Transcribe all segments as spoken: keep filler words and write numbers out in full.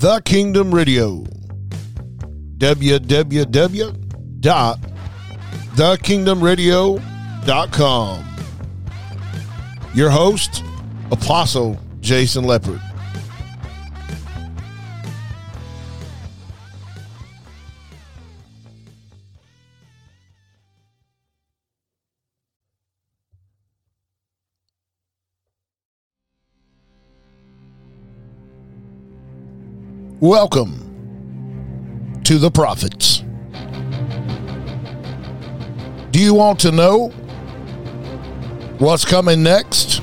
The Kingdom Radio. w w w dot the kingdom radio dot com. Your host, Apostle Jason Leopard. Welcome to the Prophets. Do you want to know what's coming next?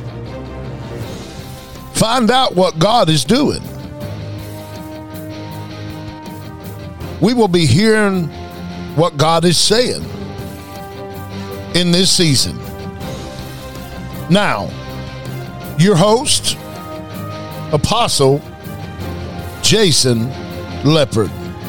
Find out what God is doing. We will be hearing what God is saying in this season. Now, your host, Apostle Jason Leopard.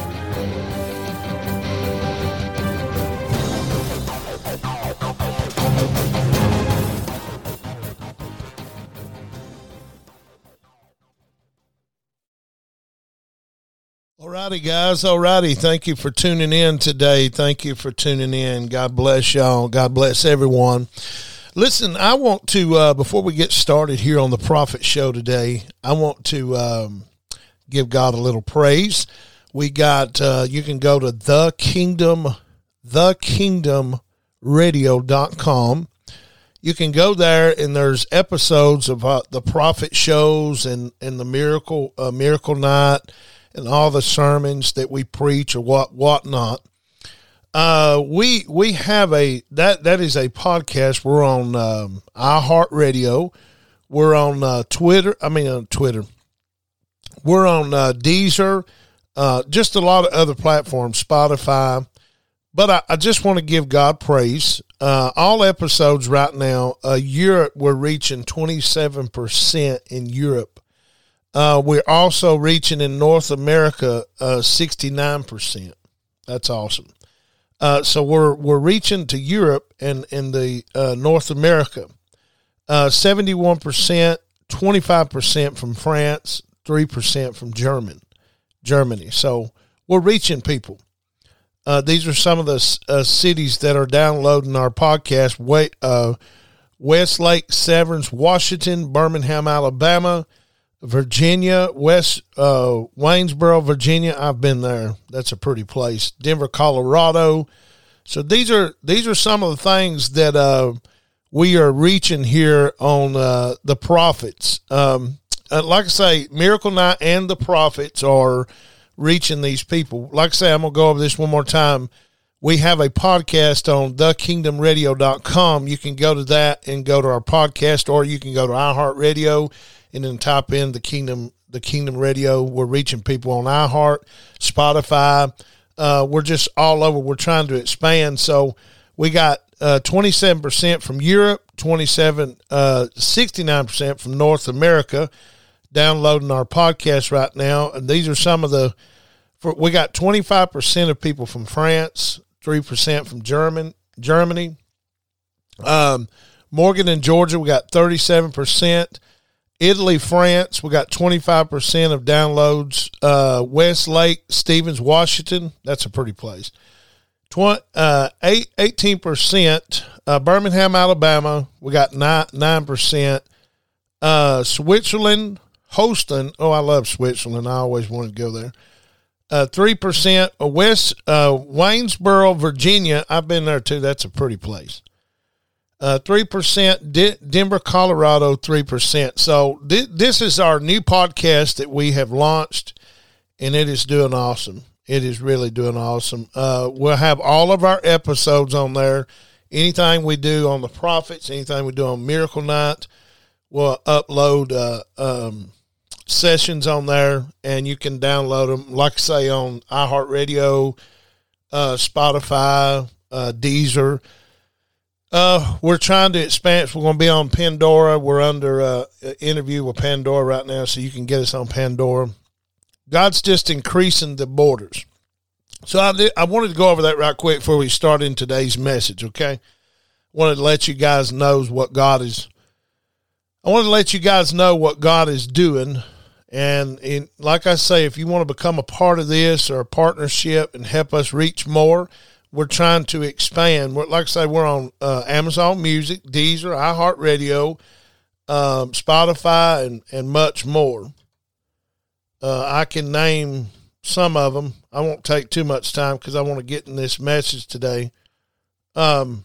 Alrighty, guys. Alrighty. Thank you for tuning in today. Thank you for tuning in. God bless y'all. God bless everyone. Listen, I want to, uh, before we get started here on the Prophet Show today, I want to um, give God a little praise. We got, uh, you can go to the kingdom, the kingdom radio dot com. You can go there and there's episodes of uh, the Prophet shows and, and the miracle, uh, miracle night and all the sermons that we preach or what, whatnot. Uh, we, we have a, that, that is a podcast. We're on, um, iHeartRadio. We're on, uh, Twitter. I mean, on Twitter. We're on uh, Deezer, uh, just a lot of other platforms, Spotify. But I, I just want to give God praise. Uh, all episodes right now, uh, Europe, we're reaching twenty-seven percent in Europe. Uh, we're also reaching in North America uh, sixty-nine percent. That's awesome. Uh, so we're we're reaching to Europe and, and the uh, North America. Uh, seventy-one percent, twenty-five percent from France, three percent from German, Germany. So we're reaching people. Uh, these are some of the uh, cities that are downloading our podcast. Wait, uh, Westlake, Severance, Washington, Birmingham, Alabama, Virginia, West uh, Waynesboro, Virginia. I've been there. That's a pretty place. Denver, Colorado. So these are these are some of the things that uh, we are reaching here on uh, the Prophets. Um, Uh, like I say, Miracle Night and the Prophets are reaching these people. Like I say, I'm going to go over this one more time. We have a podcast on the kingdom radio dot com. You can go to that and go to our podcast, or you can go to iHeartRadio and then type in the Kingdom, the Kingdom Radio. We're reaching people on iHeart, Spotify. Uh, we're just all over. We're trying to expand. So we got uh, twenty-seven percent from Europe, twenty-seven, uh, sixty-nine percent from North America downloading our podcast right now. And these are some of the, for, we got twenty-five percent of people from France, three percent from German, Germany. Um, Morgan in Georgia, we got thirty-seven percent. Italy, France, we got twenty-five percent of downloads. Uh, Westlake, Stevens, Washington, that's a pretty place. twenty, uh, eight, eighteen percent. Uh, Birmingham, Alabama, we got nine, nine percent. Uh, Switzerland, Holston, oh, I love Switzerland. I always wanted to go there. Uh, three percent. Uh, West uh, Waynesboro, Virginia, I've been there too. That's a pretty place. Uh, three percent. D- Denver, Colorado, three percent. So th- this is our new podcast that we have launched, and it is doing awesome. It is really doing awesome. Uh, we'll have all of our episodes on there. Anything we do on the Prophets, anything we do on Miracle Night, we'll upload uh, um, sessions on there, and you can download them, like I say, on iHeartRadio, uh, Spotify, uh, Deezer. Uh, we're trying to expand. We're going to be on Pandora. We're under uh, an interview with Pandora right now, so you can get us on Pandora. God's just increasing the borders. So I did, I wanted to go over that right quick before we start in today's message, okay? Wanted to let you guys know what God is, I wanted to let you guys know what God is doing And in, like I say, if you want to become a part of this or a partnership and help us reach more, we're trying to expand. We're, like I say, we're on uh, Amazon Music, Deezer, iHeartRadio, um, Spotify, and, and much more. Uh, I can name some of them. I won't take too much time because I want to get in this message today. Um,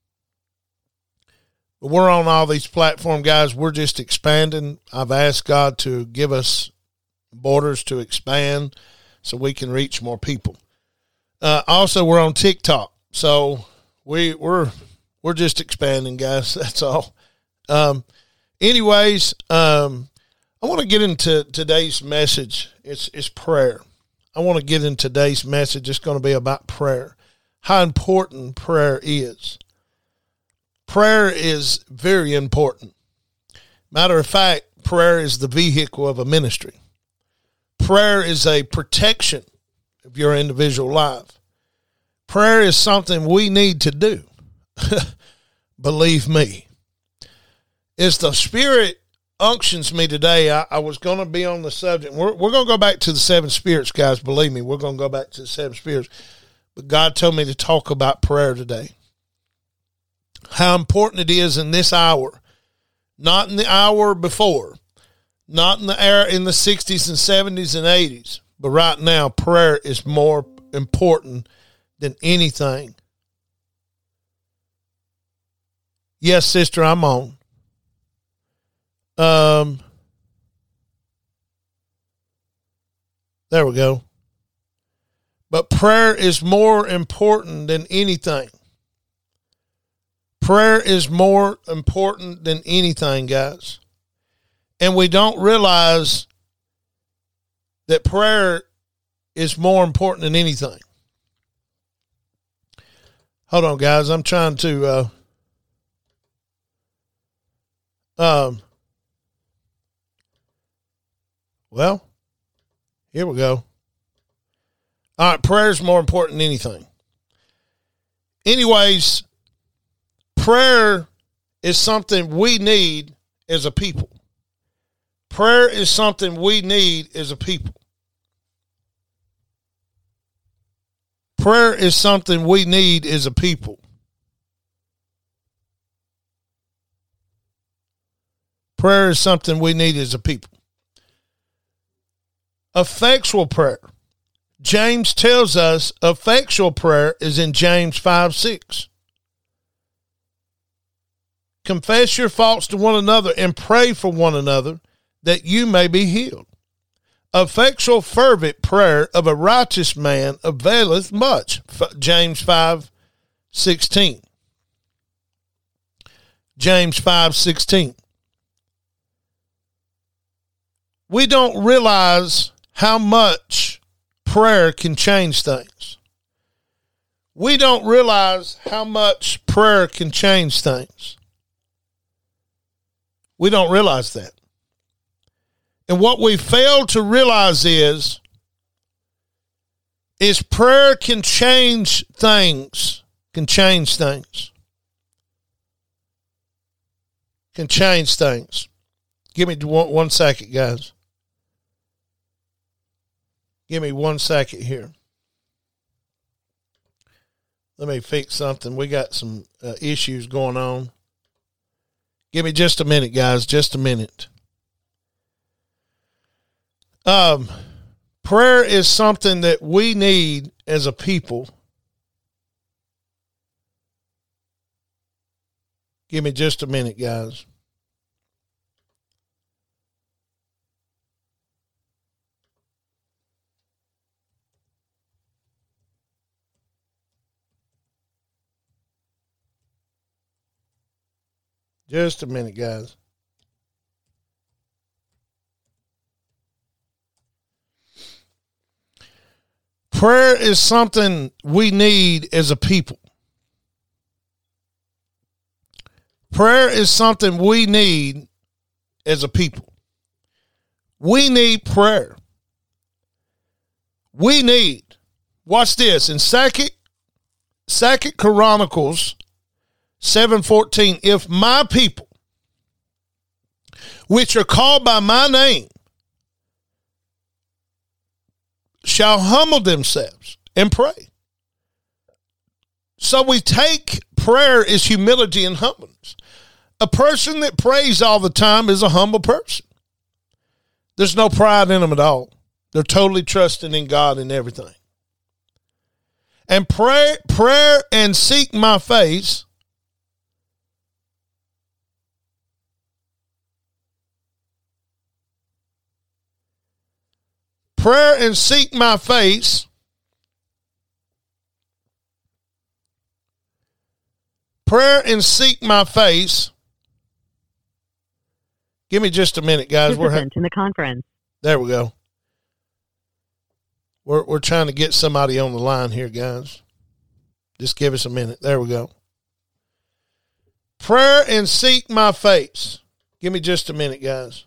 but we're on all these platforms, guys. We're just expanding. I've asked God to give us borders to expand so we can reach more people. Uh, also, we're on TikTok, so we we're we're just expanding, guys. That's all. Um, anyways, um, I want to get into today's message. It's it's prayer. I want to get in today's message. It's going to be about prayer. How important prayer is. Prayer is very important. Matter of fact, prayer is the vehicle of a ministry. Prayer is a protection of your individual life. Prayer is something we need to do. Believe me. As the Spirit unctions me today, I, I was going to be on the subject. We're, we're going to go back to the seven spirits, guys. Believe me, we're going to go back to the seven spirits. But God told me to talk about prayer today. How important it is in this hour. Not in the hour before. Not in the era in the sixties and seventies and eighties. But right now, prayer is more important than anything. Yes, sister, I'm on. Um, there we go. But prayer is more important than anything. Prayer is more important than anything, guys. And we don't realize that prayer is more important than anything. Hold on, guys. I'm trying to... Uh, um. Well, here we go. All right, prayer is more important than anything. Anyways, prayer is something we need as a people. Prayer is something we need as a people. Prayer is something we need as a people. Prayer is something we need as a people. Effectual prayer. James tells us effectual prayer is in James five six. Confess your faults to one another and pray for one another that you may be healed. Effectual fervent prayer of a righteous man availeth much. James five sixteen. James five sixteen. We don't realize how much prayer can change things. We don't realize how much prayer can change things. We don't realize that. And what we fail to realize is, is prayer can change things, can change things, can change things. Give me one, one second, guys. Give me one second here. Let me fix something. We got some uh, issues going on. Give me just a minute, guys. Just a minute. Um, prayer is something that we need as a people. Give me just a minute, guys. Just a minute, guys. Prayer is something we need as a people. Prayer is something we need as a people. We need prayer. We need, watch this, in Second, Second Chronicles seven fourteen, if my people, which are called by my name, shall humble themselves and pray. So we take prayer as humility and humbleness. A person that prays all the time is a humble person. There's no pride in them at all. They're totally trusting in God in everything. And pray, prayer and seek my face Prayer and seek my face Prayer and seek my face. Give me just a minute, guys. We're ha- in the conference. There we go. We're we're trying to get somebody on the line here, guys. Just give us a minute. There we go. Prayer and seek my face. Give me just a minute, guys.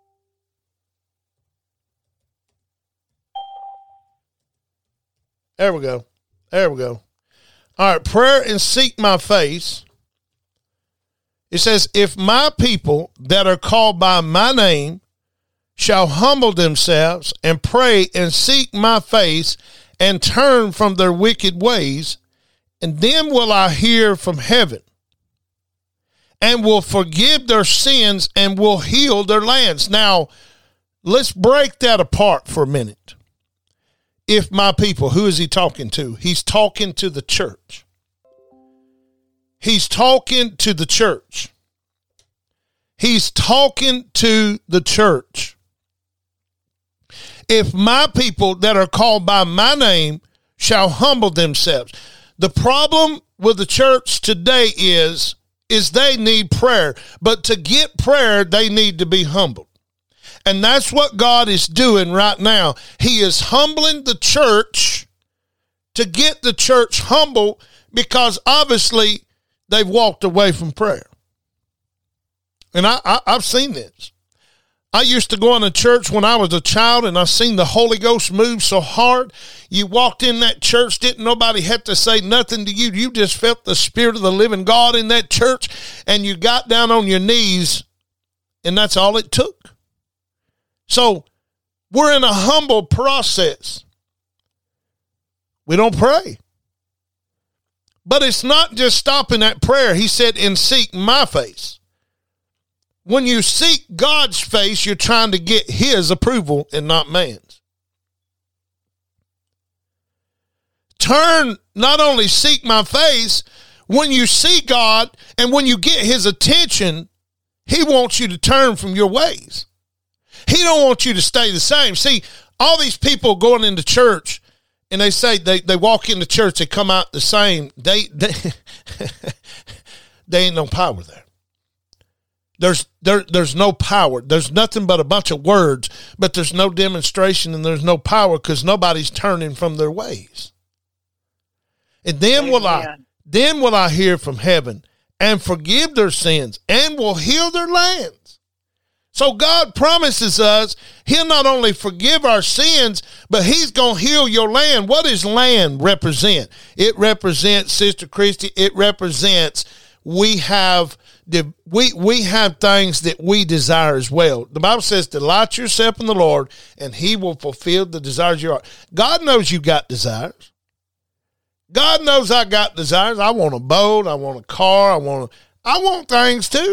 There we go. There we go. All right, prayer and seek my face. It says, if my people that are called by my name shall humble themselves and pray and seek my face and turn from their wicked ways, and then will I hear from heaven and will forgive their sins and will heal their lands. Now, let's break that apart for a minute. If my people, who is he talking to? He's talking to the church. He's talking to the church. He's talking to the church. If my people that are called by my name shall humble themselves. The problem with the church today is, is they need prayer. But to get prayer, they need to be humbled. And that's what God is doing right now. He is humbling the church to get the church humble because obviously they've walked away from prayer. And I, I, I've seen this. I used to go in a church when I was a child, and I seen the Holy Ghost move so hard. You walked in that church, didn't nobody have to say nothing to you. You just felt the Spirit of the living God in that church, and you got down on your knees, and that's all it took. So we're in a humble process. We don't pray. But it's not just stopping at prayer. He said, and seek my face. When you seek God's face, you're trying to get his approval and not man's. Turn, not only seek my face, when you see God and when you get his attention, he wants you to turn from your ways. He don't want you to stay the same. See, all these people going into church, and they say they, they walk into church, they come out the same. They they, they ain't no power there. There's there there's no power. There's nothing but a bunch of words, but there's no demonstration and there's no power because nobody's turning from their ways. And then will I then will I hear from heaven and forgive their sins and will heal their land. So God promises us he'll not only forgive our sins, but he's going to heal your land. What does land represent? It represents, Sister Christy, it represents we have the we we have things that we desire as well. The Bible says, delight yourself in the Lord, and he will fulfill the desires of your heart. God knows you got desires. God knows I got desires. I want a boat. I want a car. I want a, I want things too.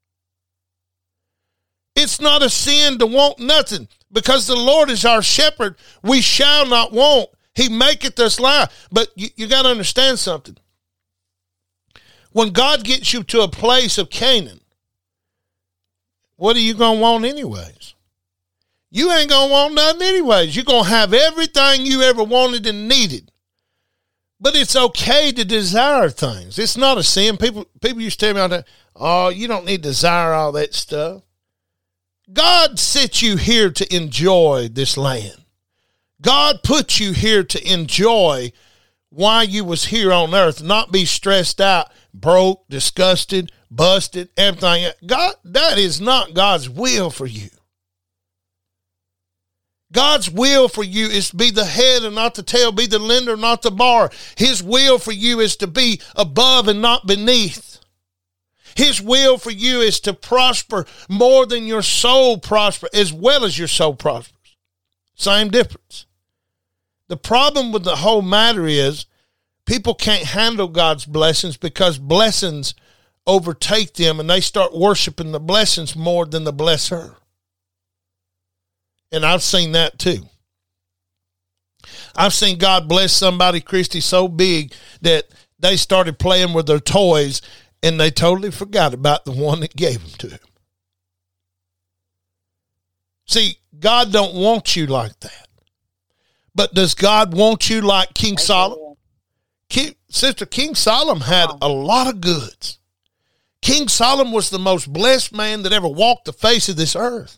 It's not a sin to want nothing because the Lord is our shepherd. We shall not want. He maketh us lie. But you, you got to understand something. When God gets you to a place of Canaan, what are you going to want anyways? You ain't going to want nothing anyways. You're going to have everything you ever wanted and needed. But it's okay to desire things. It's not a sin. People, people used to tell me all that, oh, you don't need to desire all that stuff. God set you here to enjoy this land. God put you here to enjoy why you was here on earth, not be stressed out, broke, disgusted, busted, everything. God, that is not God's will for you. God's will for you is to be the head and not the tail, be the lender, not the borrower. His will for you is to be above and not beneath. His will for you is to prosper more than your soul prospers, as well as your soul prospers. Same difference. The problem with the whole matter is people can't handle God's blessings because blessings overtake them and they start worshiping the blessings more than the blesser. And I've seen that too. I've seen God bless somebody, Christy, so big that they started playing with their toys and they totally forgot about the one that gave them to him. See, God don't want you like that. But does God want you like King Solomon? King, Sister, King Solomon had a lot of goods. King Solomon was the most blessed man that ever walked the face of this earth.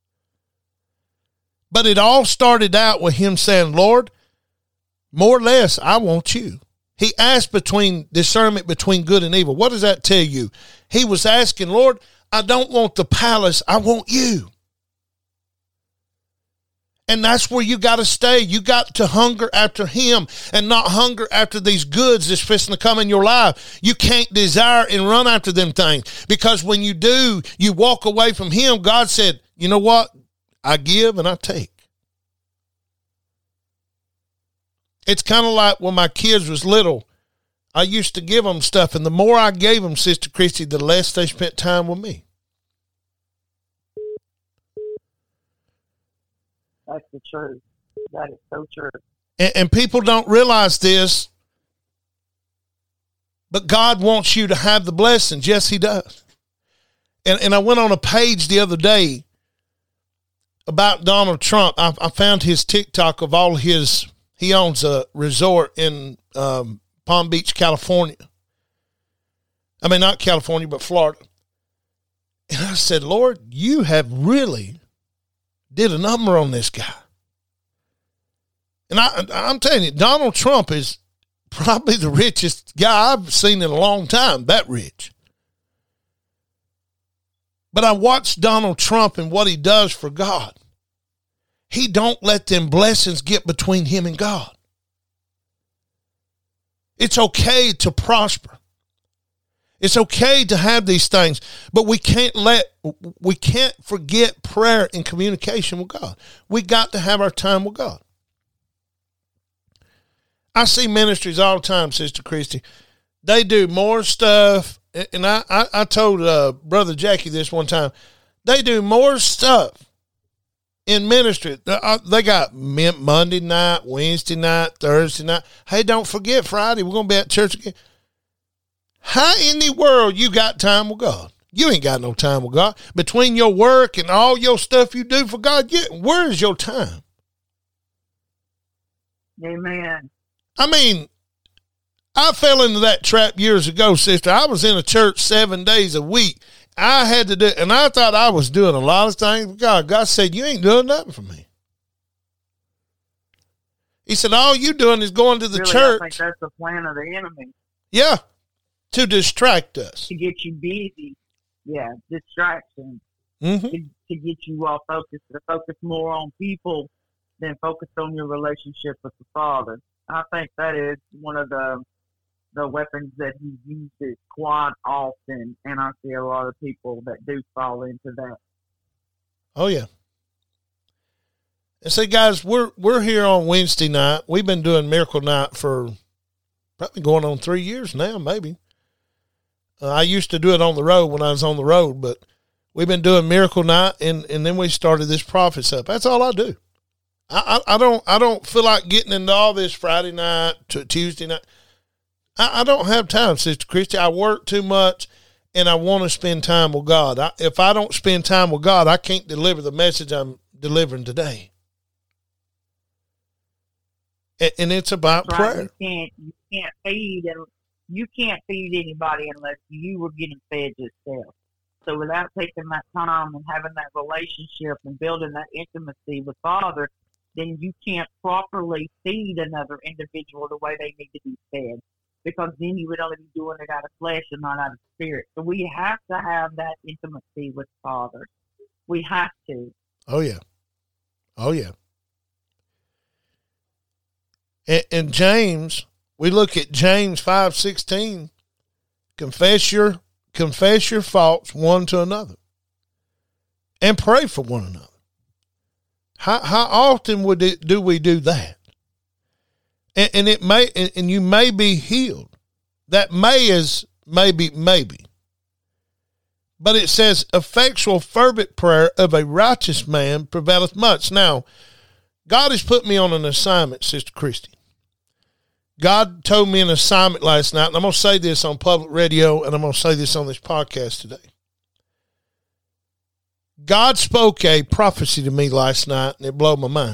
But it all started out with him saying, Lord, more or less, I want you. He asked between discernment between good and evil. What does that tell you? He was asking, Lord, I don't want the palace. I want you. And that's where you got to stay. You got to hunger after him and not hunger after these goods that's fixing to come in your life. You can't desire and run after them things, because when you do, you walk away from him. God said, you know what? I give and I take. It's kind of like when my kids was little, I used to give them stuff, and the more I gave them, Sister Christy, the less they spent time with me. That's the truth. That is so true. And, and people don't realize this, but God wants you to have the blessings. Yes, he does. And, and I went on a page the other day about Donald Trump. I, I found his TikTok of all his, he owns a resort in um, Palm Beach, California. I mean, not California, but Florida. And I said, Lord, you have really did a number on this guy. And I, I'm telling you, Donald Trump is probably the richest guy I've seen in a long time, that rich. But I watched Donald Trump and what he does for God. He don't let them blessings get between him and God. It's okay to prosper. It's okay to have these things, but we can't let, we can't forget prayer and communication with God. We got to have our time with God. I see ministries all the time, Sister Christy. They do more stuff, and I, I, I told uh, Brother Jackie this one time. They do more stuff in ministry. They got Monday night, Wednesday night, Thursday night. Hey, don't forget Friday, we're going to be at church again. How in the world you got time with God? You ain't got no time with God. Between your work and all your stuff you do for God, you, where is your time? Amen. I mean, I fell into that trap years ago, sister. I was in a church seven days a week. I had to do, and I thought I was doing a lot of things for God. God said, you ain't doing nothing for me. He said, all you doing is going to the really, church. I think that's the plan of the enemy. Yeah. To distract us. To get you busy. Yeah, distraction. Mm-hmm. To, to get you all focused, to focus more on people than focus on your relationship with the Father. I think that is one of the the weapons that he uses quite often, and I see a lot of people that do fall into that. Oh, yeah. And say, guys, we're we're here on Wednesday night. We've been doing Miracle Night for probably going on three years now, maybe. Uh, I used to do it on the road when I was on the road, but we've been doing Miracle Night, and, and then we started this Prophets Up. That's all I do. I, I, I don't I don't feel like getting into all this Friday night to Tuesday night. I, I don't have time, Sister Christy. I work too much, and I want to spend time with God. I, if I don't spend time with God, I can't deliver the message I'm delivering today. And, and it's about right. prayer. You can't you can't feed and you can't feed anybody unless you were getting fed yourself. So without taking that time and having that relationship and building that intimacy with Father, then you can't properly feed another individual the way they need to be fed, because then you would only be doing it out of flesh and not out of spirit. So we have to have that intimacy with Father. We have to. Oh, yeah. Oh, yeah. And, and James, we look at James five sixteen, confess your confess your faults one to another and pray for one another. How how often would it, do we do that? And, and it may, and, and you may be healed. That may is maybe, maybe. But it says, effectual fervent prayer of a righteous man prevaileth much. Now, God has put me on an assignment, Sister Christy. God told me an assignment last night, and I'm going to say this on public radio, and I'm going to say this on this podcast today. God spoke a prophecy to me last night, and it blew my mind.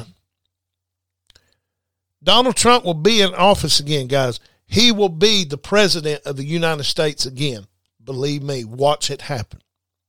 Donald Trump will be in office again, guys. He will be the president of the United States again. Believe me, watch it happen.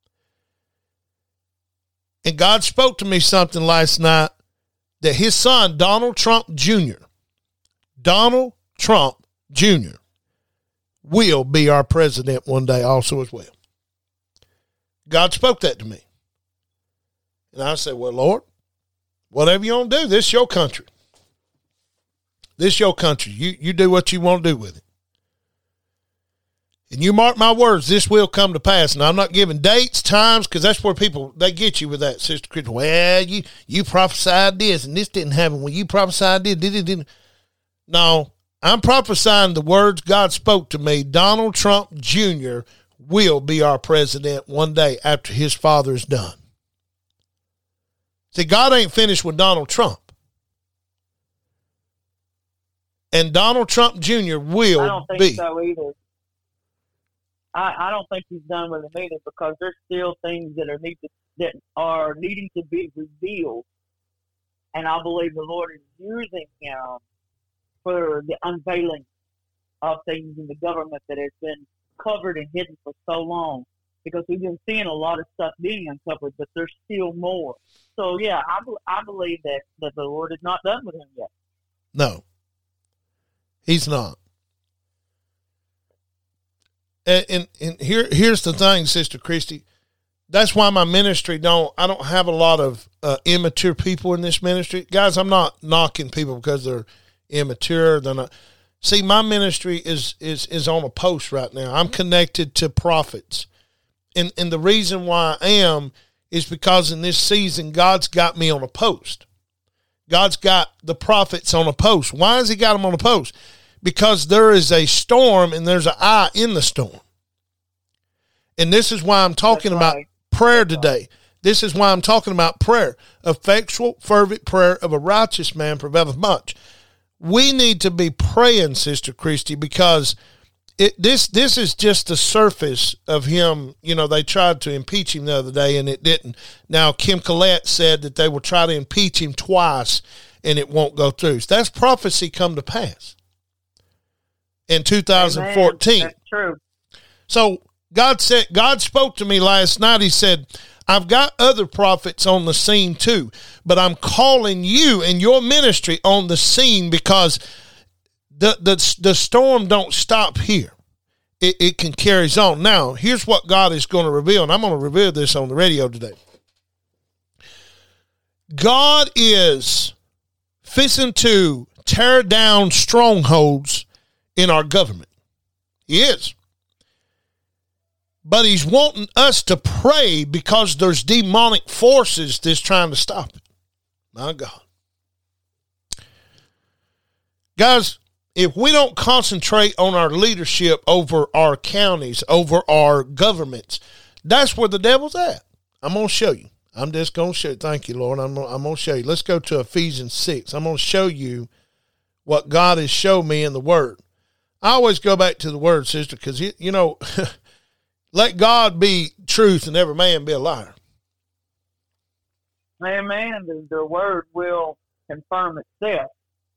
And God spoke to me something last night that his son, Donald Trump Junior, Donald Trump Junior, will be our president one day also as well. God spoke that to me. And I said, well, Lord, whatever you want to do, this is your country. This is your country. You, you do what you want to do with it. And you mark my words, this will come to pass. And I'm not giving dates, times, because that's where people, they get you with that, Sister Christian. Well, you, you prophesied this, and this didn't happen. When you prophesied this, did it didn't. No, I'm prophesying the words God spoke to me. Donald Trump Junior will be our president one day after his father is done. See, God ain't finished with Donald Trump. And Donald Trump Junior will be. I don't think be. so either. I, I don't think he's done with it either, because there's still things that are need to, that are needing to be revealed, and I believe the Lord is using him for the unveiling of things in the government that has been covered and hidden for so long. Because we've been seeing a lot of stuff being uncovered, but there's still more. So yeah, I, I believe that, that the Lord is not done with him yet. No, he's not. And, and, and here, here's the thing, Sister Christy. That's why my ministry don't, I don't have a lot of uh, immature people in this ministry. Guys, I'm not knocking people because they're immature. They're not. See, my ministry is, is, is on a post right now. I'm connected to prophets. And, and the reason why I am is because in this season, God's got me on a post. God's got the prophets on a post. Why has he got them on a post? Because there is a storm and there's an eye in the storm. And this is why I'm talking That's about right. prayer today. This is why I'm talking about prayer. Effectual, fervent prayer of a righteous man prevaileth much. We need to be praying, Sister Christy, because it, this this is just the surface of him. You know, they tried to impeach him the other day, and it didn't. Now, Kim Collette said that they will try to impeach him twice, and it won't go through. So that's prophecy come to pass in two thousand fourteen. Amen. That's true. So God said, God spoke to me last night. He said, I've got other prophets on the scene too, but I'm calling you and your ministry on the scene because the the, the storm don't stop here. It, it can carries on. Now, here's what God is going to reveal, and I'm going to reveal this on the radio today. God is fixing to tear down strongholds in our government. He is. But he's wanting us to pray because there's demonic forces that's trying to stop it. My God. Guys, if we don't concentrate on our leadership over our counties, over our governments, that's where the devil's at. I'm going to show you. I'm just going to show you. Thank you, Lord. I'm, I'm going to show you. Let's go to Ephesians six. I'm going to show you what God has shown me in the Word. I always go back to the Word, sister, because, you know, let God be truth and every man be a liar. Amen. The, the Word will confirm itself.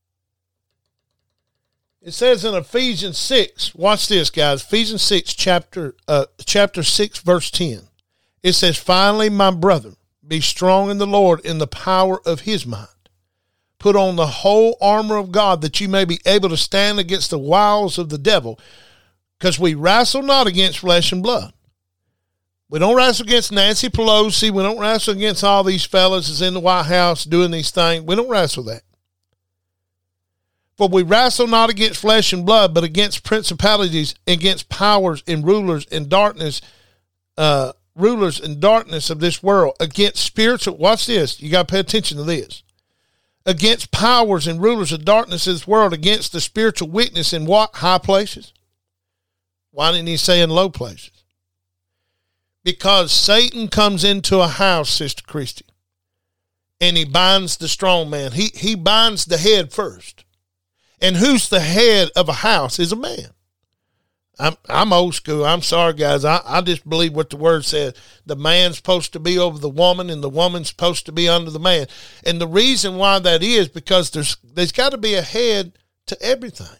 It says in Ephesians six, watch this, guys. Ephesians six, chapter uh, chapter six, verse ten. It says, finally, my brother, be strong in the Lord in the power of his might. Put on the whole armor of God that you may be able to stand against the wiles of the devil. Because we wrestle not against flesh and blood. We don't wrestle against Nancy Pelosi. We don't wrestle against all these fellas that's in the White House doing these things. We don't wrestle that. For we wrestle not against flesh and blood, but against principalities, against powers and rulers in darkness, uh, rulers in darkness of this world, against spiritual, watch this, you got to pay attention to this, against powers and rulers of darkness of this world, against the spiritual wickedness in what? High places. Why didn't he say in low places? Because Satan comes into a house, Sister Christy, and he binds the strong man. He, he binds the head first. And who's the head of a house is a man. I'm I'm old school. I'm sorry, guys. I, I just believe what the word says. The man's supposed to be over the woman, and the woman's supposed to be under the man. And the reason why that is because there's there's got to be a head to everything.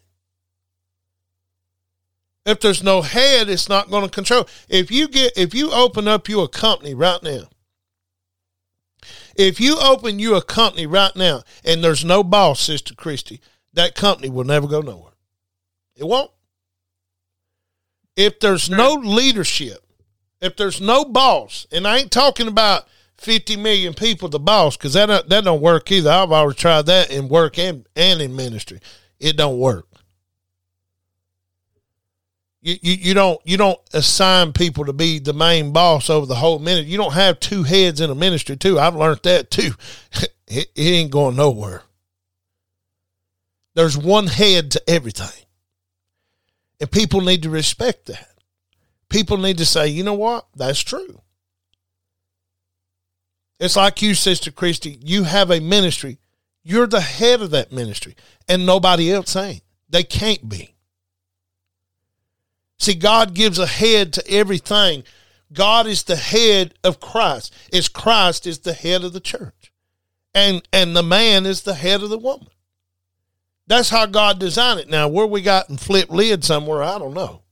If there's no head, it's not going to control. If you get if you open up you a company right now, if you open you a company right now, and there's no boss, Sister Christy, that company will never go nowhere. It won't. If there's no leadership, if there's no boss, and I ain't talking about fifty million people, the boss, because that, don't- that don't work either. I've already tried that in work and, and in ministry. It don't work. You, you, you don't you don't assign people to be the main boss over the whole ministry. You don't have two heads in a ministry, too. I've learned that, too. it, it ain't going nowhere. There's one head to everything. And people need to respect that. People need to say, you know what? That's true. It's like you, Sister Christy. You have a ministry. You're the head of that ministry. And nobody else ain't. They can't be. See, God gives a head to everything. God is the head of Christ. It's Christ is the head of the church. And, and the man is the head of the woman. That's how God designed it. Now, where we got and flipped lid somewhere, I don't know.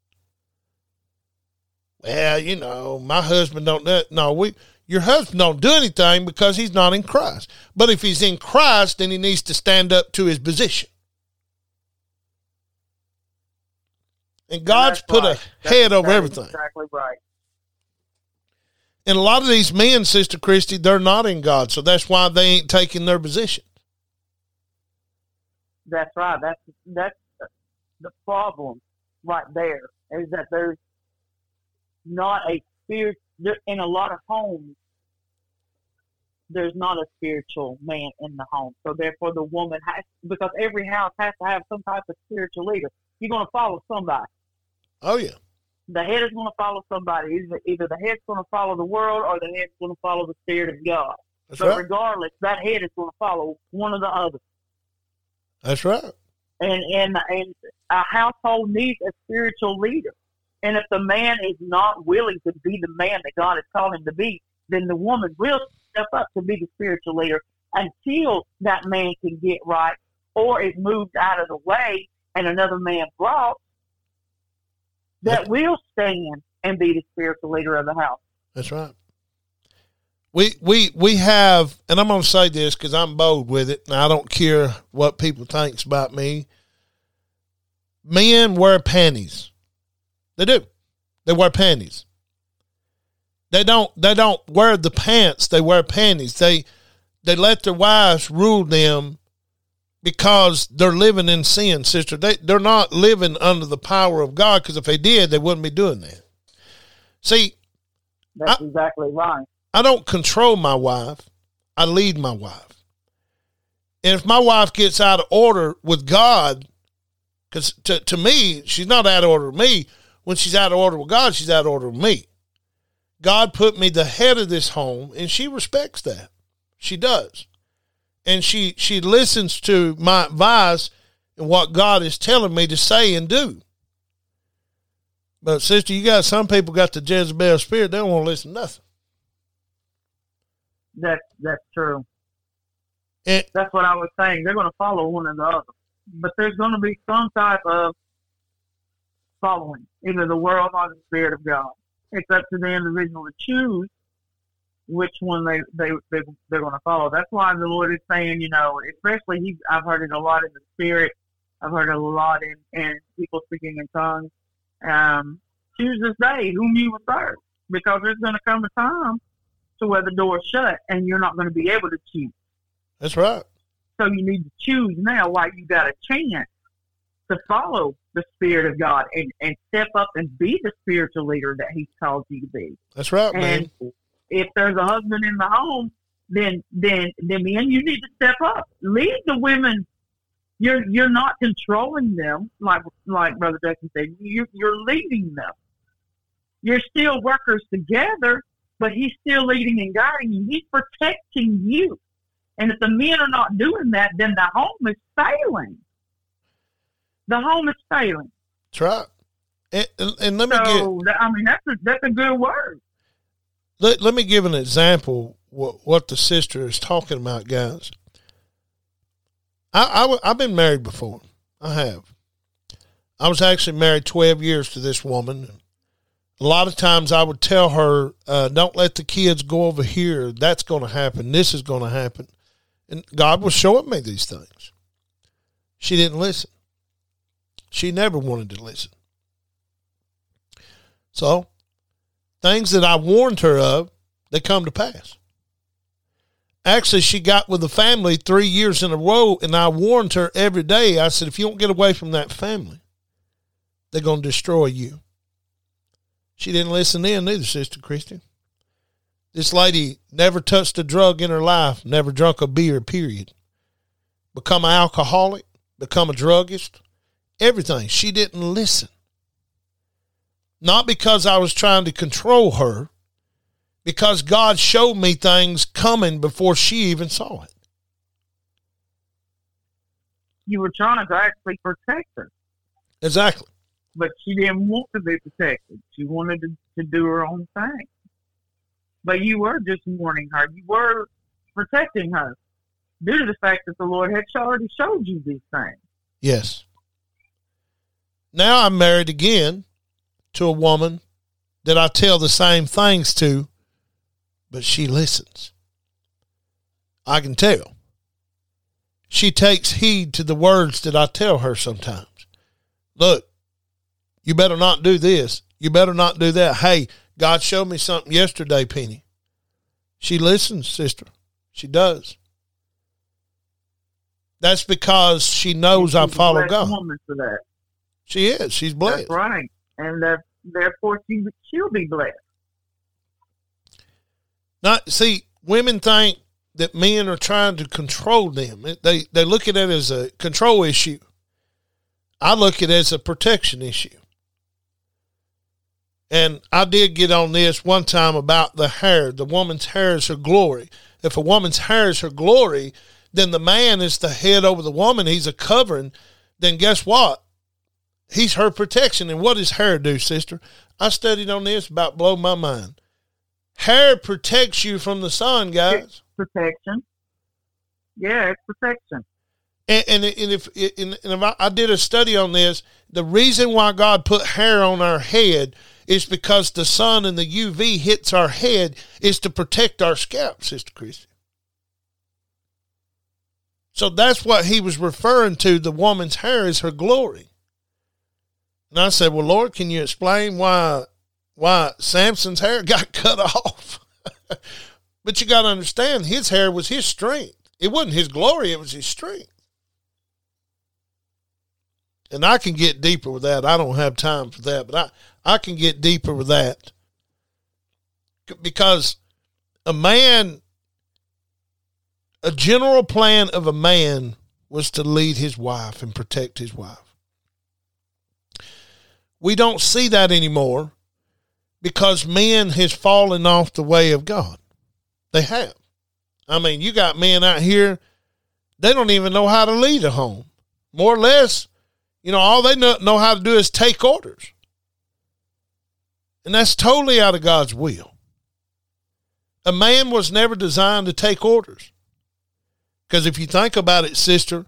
Well, you know, my husband don't do it. No, we, your husband don't do anything because he's not in Christ. But if he's in Christ, then he needs to stand up to his position. And God's That's put right. a head That's over everything. Exactly right. And a lot of these men, Sister Christy, they're not in God. So that's why they ain't taking their position. That's right. That's that's the problem right there, is that there's not a spirit in a lot of homes. There's not a spiritual man in the home, so therefore the woman has, because every house has to have some type of spiritual leader. You're going to follow somebody. Oh yeah, the head is going to follow somebody. Either, either the head's going to follow the world, or the head's going to follow the Spirit of God. that's but right. regardless, that head is going to follow one or the other. That's right. And and and a household needs a spiritual leader. And if the man is not willing to be the man that God has called him to be, then the woman will step up to be the spiritual leader until that man can get right or is moved out of the way and another man brought that will stand and be the spiritual leader of the house. That's right. We we we have, and I'm going to say this because I'm bold with it, and I don't care what people think about me. Men wear panties. They do. They wear panties. They don't. They don't wear the pants. They wear panties. They they let their wives rule them because they're living in sin, sister. They they're not living under the power of God, because if they did, they wouldn't be doing that. See, That's I, exactly right. I don't control my wife. I lead my wife. And if my wife gets out of order with God, because to, to me, she's not out of order with me. When she's out of order with God, she's out of order with me. God put me the head of this home, and she respects that. She does. And she, she listens to my advice and what God is telling me to say and do. But, sister, you got some people got the Jezebel spirit. They don't want to listen to nothing. That's that's true. And, That's what I was saying. They're going to follow one or the other. But there's going to be some type of following, either the world or the Spirit of God. It's up to the individual to choose which one they, they, they, they're going to follow. That's why the Lord is saying, you know, especially, he, I've heard it a lot in the Spirit. I've heard it a lot in, in people speaking in tongues. Um, choose this day whom you will serve, because there's going to come a time to where the door is shut and you're not going to be able to choose. that's right. So you need to choose now while you got a chance to follow the Spirit of God and, and step up and be the spiritual leader that He's called you to be. That's right, man. And if there's a husband in the home then then then men, you need to step up. Lead the women. You're you're not controlling them like like Brother Jackson said. You you're leading them. You're still workers together, but he's still leading and guiding you. He's protecting you. And if the men are not doing that, then the home is failing. The home is failing. That's right. And, and, and let me so, get, I mean, that's a, that's a good word. Let, let me give an example what, what the sister is talking about, guys. I, I, I've been married before. I have. I was actually married twelve years to this woman. A lot of times I would tell her, uh, don't let the kids go over here. That's going to happen. This is going to happen. And God was showing me these things. She didn't listen. She never wanted to listen. So, things that I warned her of, they come to pass. Actually, she got with the family three years in a row, and I warned her every day. I said, if you don't get away from that family, they're going to destroy you. She didn't listen then neither, Sister Christy. This lady never touched a drug in her life, never drunk a beer, period. Become an alcoholic, become a druggist, everything. She didn't listen. Not because I was trying to control her, because God showed me things coming before she even saw it. You were trying to actually protect her. Exactly. But she didn't want to be protected. She wanted to, to do her own thing. But you were just warning her. You were protecting her due to the fact that the Lord had already showed you these things. Yes. Now I'm married again to a woman that I tell the same things to, but she listens. I can tell. She takes heed to the words that I tell her sometimes. Look, you better not do this. You better not do that. Hey, God showed me something yesterday, Penny. She listens, sister. She does. That's because she knows I follow God. Woman for that. She is. She's blessed. That's right. And that, therefore, she, she'll be blessed. Not, see, women think that men are trying to control them. They, they look at it as a control issue. I look at it as a protection issue. And I did get on this one time about the hair. The woman's hair is her glory. If a woman's hair is her glory, then the man is the head over the woman. He's a covering. Then guess what? He's her protection. And what does hair do, sister? I studied on this, about blow my mind. Hair protects you from the sun, guys. It's protection. Yeah, it's protection. And, and, and if, and if I, I did a study on this, the reason why God put hair on our head is because the sun and the U V hits our head is to protect our scalp, Sister Christy. So that's what he was referring to. The woman's hair is her glory. And I said, well, Lord, can you explain why, why Samson's hair got cut off? But you got to understand, his hair was his strength. It wasn't his glory. It was his strength. And I can get deeper with that. I don't have time for that, but I, I can get deeper with that. Because a man, a general plan of a man was to lead his wife and protect his wife. We don't see that anymore because men has fallen off the way of God. They have. I mean, you got men out here, they don't even know how to lead a home. More or less, you know, all they know, know how to do is take orders. And that's totally out of God's will. A man was never designed to take orders. Because if you think about it, sister,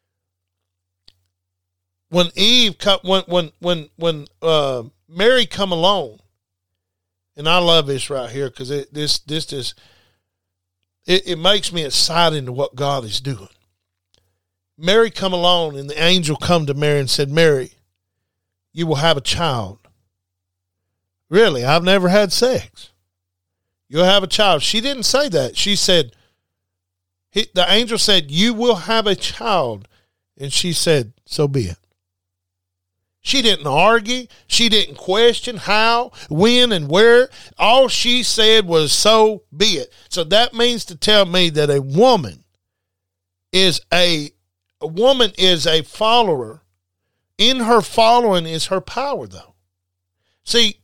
when Eve, when when when when uh, Mary come along, and I love this right here because it this this is it, it makes me excited to what God is doing. Mary come along, and the angel come to Mary and said, Mary, you will have a child. Really, I've never had sex. You'll have a child. She didn't say that. She said, he, the angel said, you will have a child. And she said, so be it. She didn't argue. She didn't question how, when, and where. All she said was, so be it. So that means to tell me that a woman is a, a woman is a follower. In her following is her power, though. See,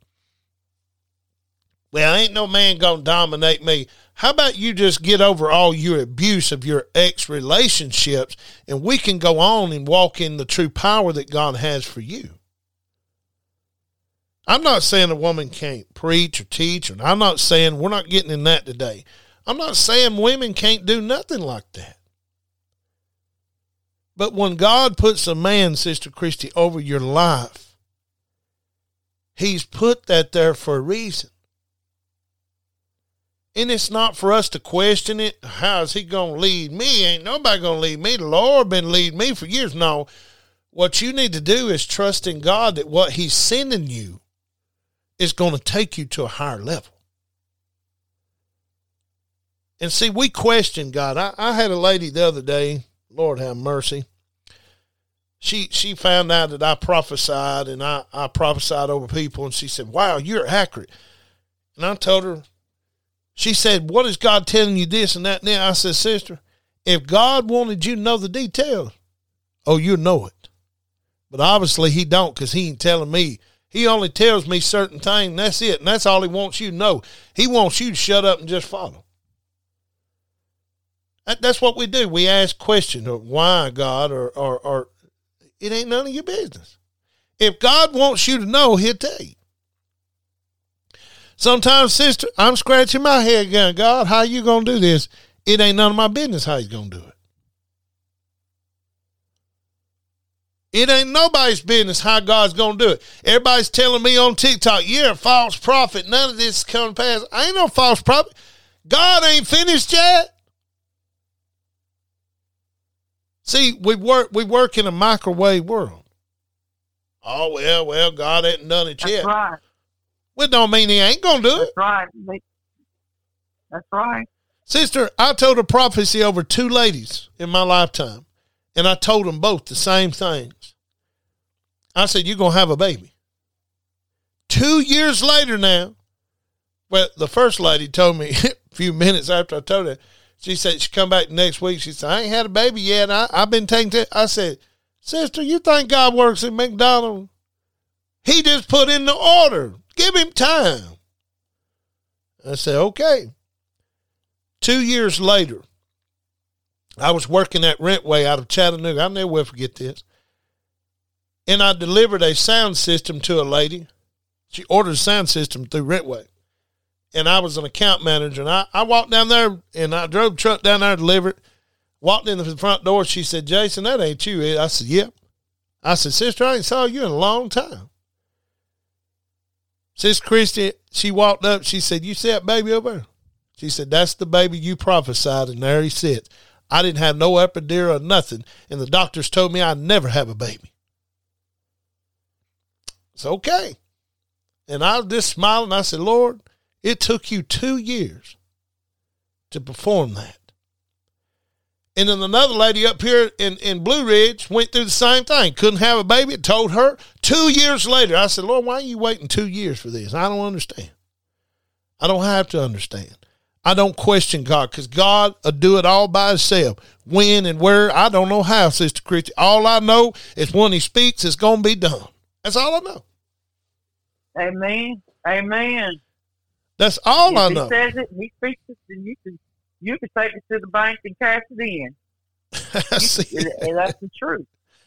well, ain't no man gonna dominate me. How about you just get over all your abuse of your ex-relationships, and we can go on and walk in the true power that God has for you? I'm not saying a woman can't preach or teach, and I'm not saying, we're not getting in that today. I'm not saying women can't do nothing like that. But when God puts a man, Sister Christy, over your life, he's put that there for a reason. And it's not for us to question it. How is he going to lead me? Ain't nobody going to lead me. The Lord been leading me for years. No, what you need to do is trust in God that what he's sending you is going to take you to a higher level. And see, we question God. I, I had a lady the other day, Lord have mercy. She she found out that I prophesied, and I, I prophesied over people, and she said, wow, you're accurate. And I told her, she said, what is God telling you this and that and that? I said, sister, if God wanted you to know the details, oh, you know it. But obviously he don't, because he ain't telling me. He only tells me certain things, and that's it. And that's all he wants you to know. He wants you to shut up and just follow. That, that's what we do. We ask questions of why, God, or, or, or it ain't none of your business. If God wants you to know, he'll tell you. Sometimes, sister, I'm scratching my head going, God, how you going to do this? It ain't none of my business how he's going to do it. It ain't nobody's business how God's going to do it. Everybody's telling me on TikTok, you're a false prophet. None of this is coming to pass. I ain't no false prophet. God ain't finished yet. See, we work, we work in a microwave world. Oh, well, well, God ain't done it yet. That's right. Well, it don't mean he ain't going to do it. That's right. That's right. Sister, I told a prophecy over two ladies in my lifetime, and I told them both the same things. I said, you're going to have a baby. Two years later now, well, the first lady told me a few minutes after I told her, she said she'd come back next week. She said, I ain't had a baby yet. I, I've been taking care. I said, sister, you think God works at McDonald's? He just put in the order. Give him time. I said, okay. Two years later, I was working at Rentway out of Chattanooga. I'll never will forget this. And I delivered a sound system to a lady. She ordered a sound system through Rentway. And I was an account manager. And I, I walked down there, and I drove the truck down there to deliver it. Walked in the front door. She said, Jason, that ain't you. I said, yep. I said, sister, I ain't saw you in a long time. Sister Christy, she walked up. She said, you see that baby over there? She said, that's the baby you prophesied, and there he sits. I didn't have no epidural or nothing, and the doctors told me I'd never have a baby. It's okay. And I was just smiling. I said, Lord, it took you two years to perform that. And then another lady up here in, in Blue Ridge went through the same thing. Couldn't have a baby. It told her two years later. I said, Lord, why are you waiting two years for this? I don't understand. I don't have to understand. I don't question God, because God will do it all by himself. When and where, I don't know how, Sister Christy. All I know is when he speaks, it's going to be done. That's all I know. Amen. Amen. That's all if I he know. He says it, he speaks it, then you can, you can take it to the bank and cash it in. See. You, and that's the truth.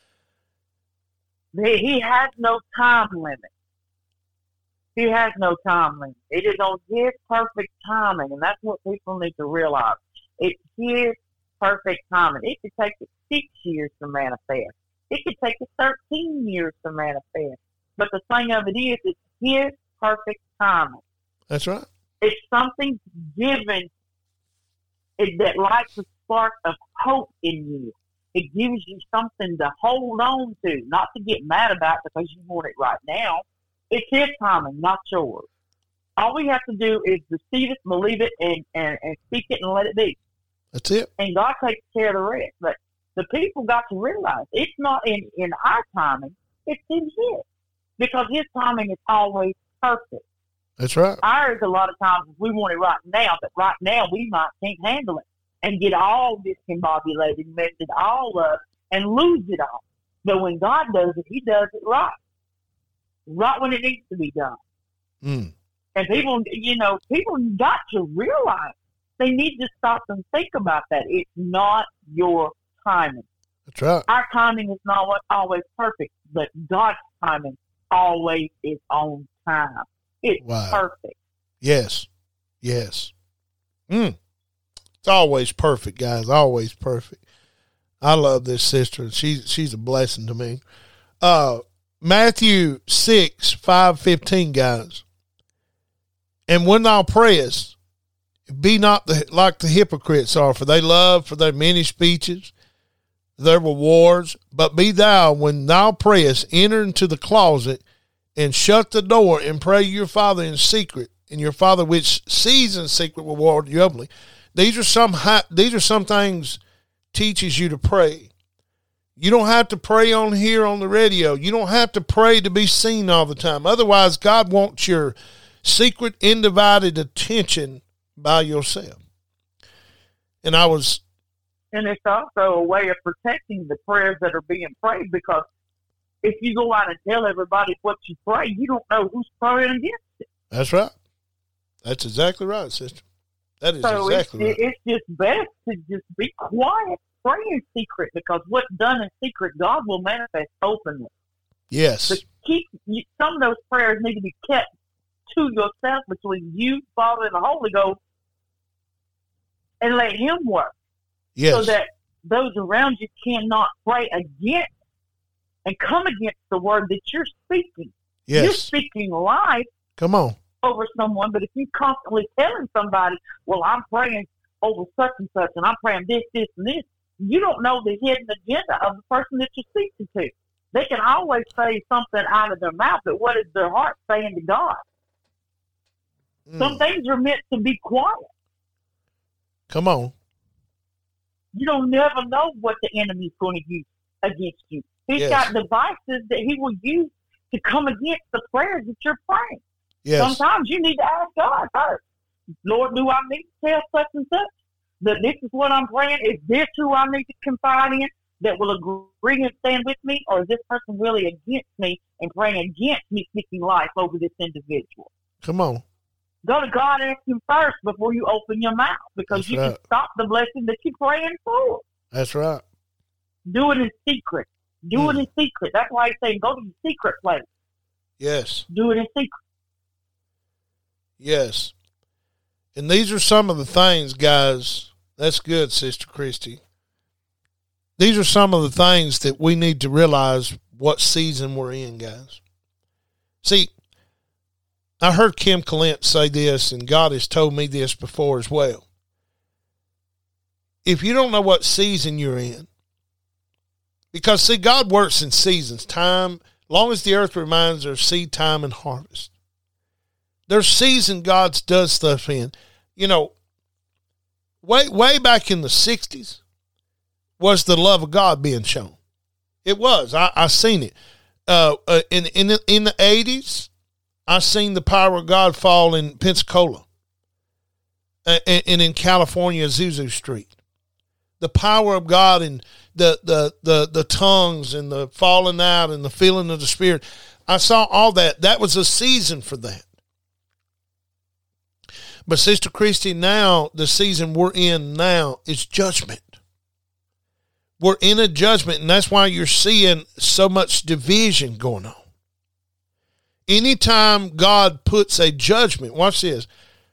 He, he has no time limit. He has no time limit. It is on his perfect timing, and that's what people need to realize. It's his perfect timing. It could take it six years to manifest. It could take it thirteen years to manifest. But the thing of it is, it's his perfect timing. That's right. It's something given it, that lights a spark of hope in you. It gives you something to hold on to, not to get mad about because you want it right now. It's his timing, not yours. All we have to do is receive it, believe it, and, and, and speak it and let it be. That's it. And God takes care of the rest. But the people got to realize it's not in, in our timing. It's in His. Because His timing is always perfect. That's right. Ours, a lot of times, we want it right now, but right now we might can't handle it and get all discombobulated, mess it all up, and lose it all. But when God does it, He does it right. Right when it needs to be done. Mm. And people, you know, people got to realize they need to stop and think about that. It's not your timing. That's right. Our timing is not always perfect, but God's timing always is on time. It's wow. perfect. Yes. Yes. Mm. It's always perfect, guys. Always perfect. I love this sister. She's she's a blessing to me. Uh, Matthew six, five, fifteen, guys. And when thou prayest, be not the, like the hypocrites are, for they love for their many speeches, their rewards. But be thou, when thou prayest, enter into the closet and shut the door and pray your Father in secret, and your Father which sees in secret will reward you openly. These are some these are some things teaches you to pray. You don't have to pray on here on the radio. You don't have to pray to be seen all the time. Otherwise, God wants your secret, undivided attention by yourself. And I was... And it's also a way of protecting the prayers that are being prayed, because if you go out and tell everybody what you pray, you don't know who's praying against it. That's right. That's exactly right, sister. That is so exactly it's, right. It's just best to just be quiet, pray in secret, because what's done in secret, God will manifest openly. Yes. But keep some of those prayers need to be kept to yourself, between you, Father, and the Holy Ghost, and let Him work. Yes. So that those around you cannot pray against and come against the word that you're speaking. Yes. You're speaking life. Come on. Over someone, but if you constantly telling somebody, well, I'm praying over such and such, and I'm praying this, this, and this, you don't know the hidden agenda of the person that you're speaking to. They can always say something out of their mouth, but what is their heart saying to God? Mm. Some things are meant to be quiet. Come on. You don't never know what the enemy's going to use against you. He's yes. got devices that he will use to come against the prayers that you're praying. Yes. Sometimes you need to ask God first. Lord, do I need to tell such and such that this is what I'm praying? Is this who I need to confide in that will agree and stand with me? Or is this person really against me and praying against me speaking life over this individual? Come on. Go to God and ask Him first before you open your mouth, because That's you right. can stop the blessing that you're praying for. That's right. Do it in secret. Do mm. it in secret. That's why He's saying go to the secret place. Yes. Do it in secret. Yes. And these are some of the things, guys. That's good, Sister Christy. These are some of the things that we need to realize what season we're in, guys. See, I heard Kim Clement say this, and God has told me this before as well. If you don't know what season you're in, because, see, God works in seasons, time, long as the earth reminds there's seed time and harvest. There's season God does stuff in. You know, way way back in the sixties was the love of God being shown. It was. I, I seen it. Uh, uh, in, in, the, in the eighties, I seen the power of God fall in Pensacola uh, and, and in California, Azusa Street. The power of God and the, the, the, the tongues and the falling out and the feeling of the Spirit. I saw all that. That was a season for that. But Sister Christy, now, the season we're in now is judgment. We're in a judgment, and that's why you're seeing so much division going on. Anytime God puts a judgment, watch this.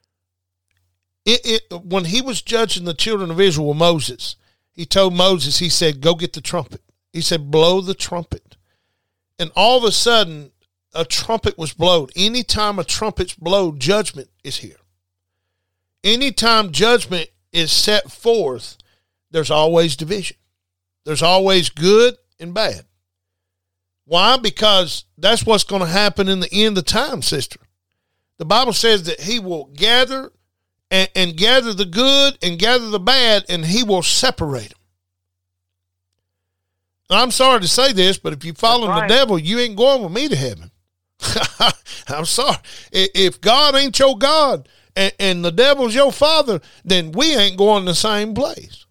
It, it, when He was judging the children of Israel with Moses, He told Moses, He said, go get the trumpet. He said, blow the trumpet. And all of a sudden, a trumpet was blown. Anytime a trumpet's blown, judgment is here. Anytime judgment is set forth, there's always division. There's always good and bad. Why? Because that's what's going to happen in the end of time, sister. The Bible says that He will gather and, and gather the good and gather the bad, and He will separate them. And I'm sorry to say this, but if you follow right. the devil, you ain't going with me to heaven. I'm sorry. If God ain't your God and, and the devil's your father, then we ain't going the same place.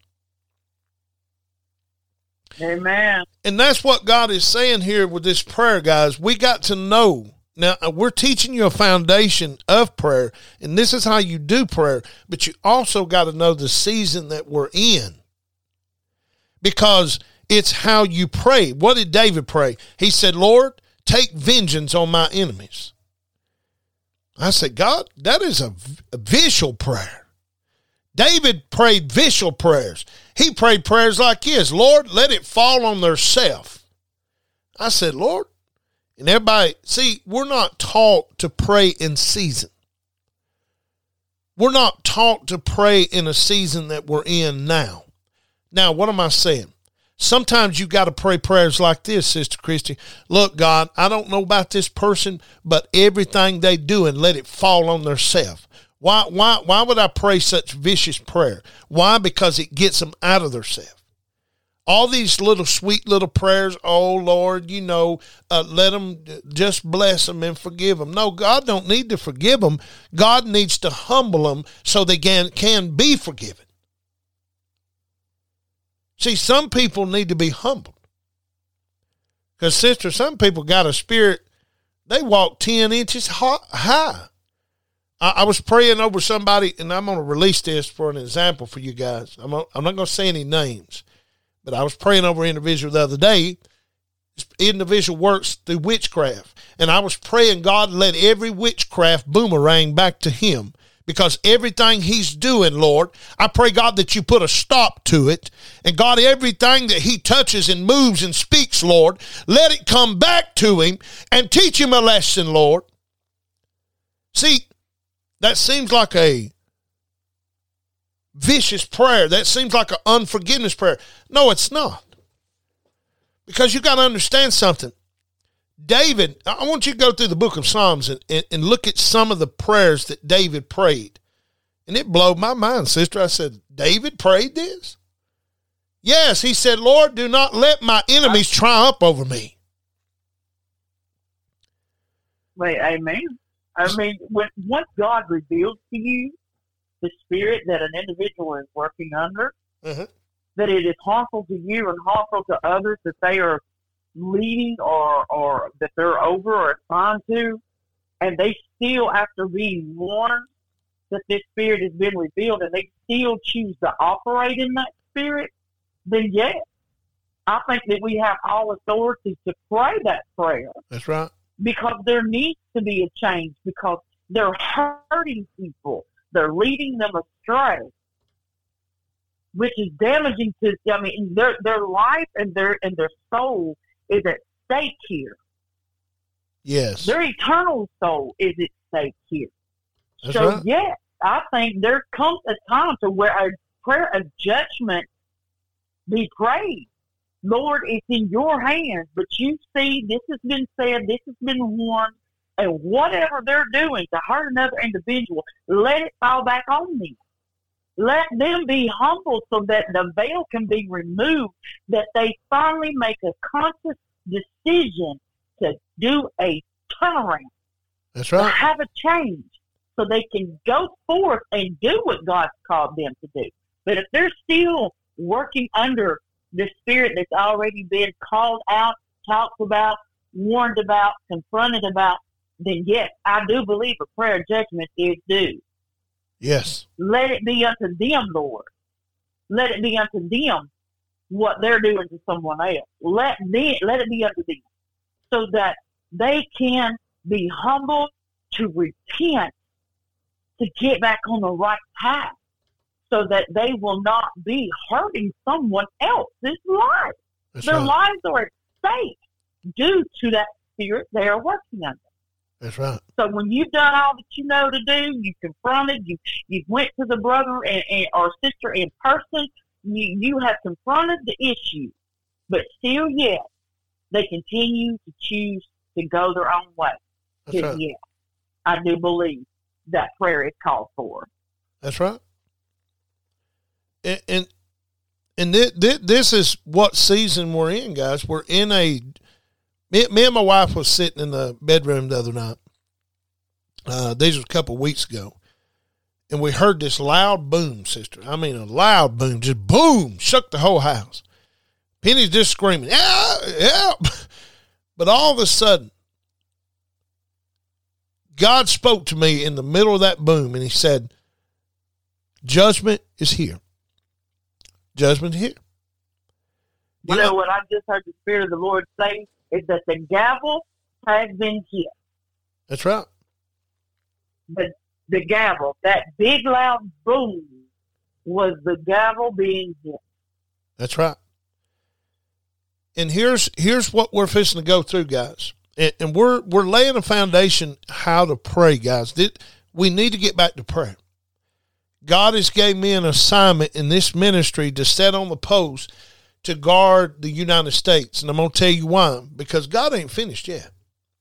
Amen. And that's what God is saying here with this prayer, guys. We got to know. Now, we're teaching you a foundation of prayer, and this is how you do prayer, but you also got to know the season that we're in, because it's how you pray. What did David pray? He said, Lord, take vengeance on my enemies. I said, God, that is a, a visual prayer. David prayed visual prayers. He prayed prayers like this: Lord, let it fall on their self. I said, Lord, and everybody, see, we're not taught to pray in season. We're not taught to pray in a season that we're in now. Now, what am I saying? Sometimes you got to pray prayers like this, Sister Christy. Look, God, I don't know about this person, but everything they do, and let it fall on their self. Why, why, why would I pray such vicious prayer? Why? Because it gets them out of their self. All these little sweet little prayers, oh, Lord, you know, uh, let them, just bless them and forgive them. No, God don't need to forgive them. God needs to humble them so they can, can be forgiven. See, some people need to be humbled. Because, sister, some people got a spirit, they walk ten inches high. I, I was praying over somebody, and I'm going to release this for an example for you guys. I'm, I'm not going to say any names, but I was praying over an individual the other day. This individual works through witchcraft, and I was praying, God, let every witchcraft boomerang back to him. Because everything he's doing, Lord, I pray, God, that you put a stop to it. And God, everything that he touches and moves and speaks, Lord, let it come back to him and teach him a lesson, Lord. See, that seems like a vicious prayer. That seems like an unforgiveness prayer. No, it's not. Because you got to understand something. David, I want you to go through the book of Psalms and, and, and look at some of the prayers that David prayed. And it blew my mind, sister. I said, David prayed this? Yes, he said, Lord, do not let my enemies triumph over me. Wait, amen. I mean, when, once God reveals to you the spirit that an individual is working under, uh-huh. that it is harmful to you and harmful to others, that they are leading or or that they're over or assigned to, and they still, after being warned that this spirit has been revealed, and they still choose to operate in that spirit, then yes, I think that we have all authority to pray that prayer. That's right. Because there needs to be a change, because they're hurting people. They're leading them astray, which is damaging to, I mean, their their life and their and their soul is at stake here. Yes. Their eternal soul is at stake here. That's so, right. yes, I think there comes a time to where a prayer of judgment be prayed. Lord, it's in your hands, but you see, this has been said, this has been warned, and whatever they're doing to hurt another individual, let it fall back on them. Let them be humble so that the veil can be removed, that they finally make a conscious decision to do a turnaround. That's right. To have a change so they can go forth and do what God's called them to do. But if they're still working under the spirit that's already been called out, talked about, warned about, confronted about, then yes, I do believe a prayer of judgment is due. Yes. Let it be unto them, Lord. Let it be unto them what they're doing to someone else. Let them, let it be unto them, so that they can be humbled, to repent, to get back on the right path, so that they will not be hurting someone else's life. That's Their right. lives are at stake due to that spirit they are working under. That's right. So when you've done all that you know to do, you confronted, you you went to the brother and, and or sister in person, you, you have confronted the issue, but still yet, they continue to choose to go their own way. That's right. Yes, I do believe that prayer is called for. That's right. And, and And th- th- this is what season we're in, guys. We're in a, me, me and my wife was sitting in the bedroom the other night. Uh, these was a couple of weeks ago. And we heard this loud boom, sister. I mean, a loud boom, just boom, shook the whole house. Penny's just screaming, help, help. But all of a sudden, God spoke to me in the middle of that boom, and he said, judgment is here. Judgment is here. You know what I just heard the Spirit of the Lord say is that the gavel has been hit. That's right. The, the gavel, that big loud boom, was the gavel being hit. That's right. And here's here's what we're fixing to go through, guys. And, and we're we're laying a foundation how to pray, guys. We need to get back to prayer. God has gave me an assignment in this ministry to set on the post to guard the United States. And I'm going to tell you why. Because God ain't finished yet.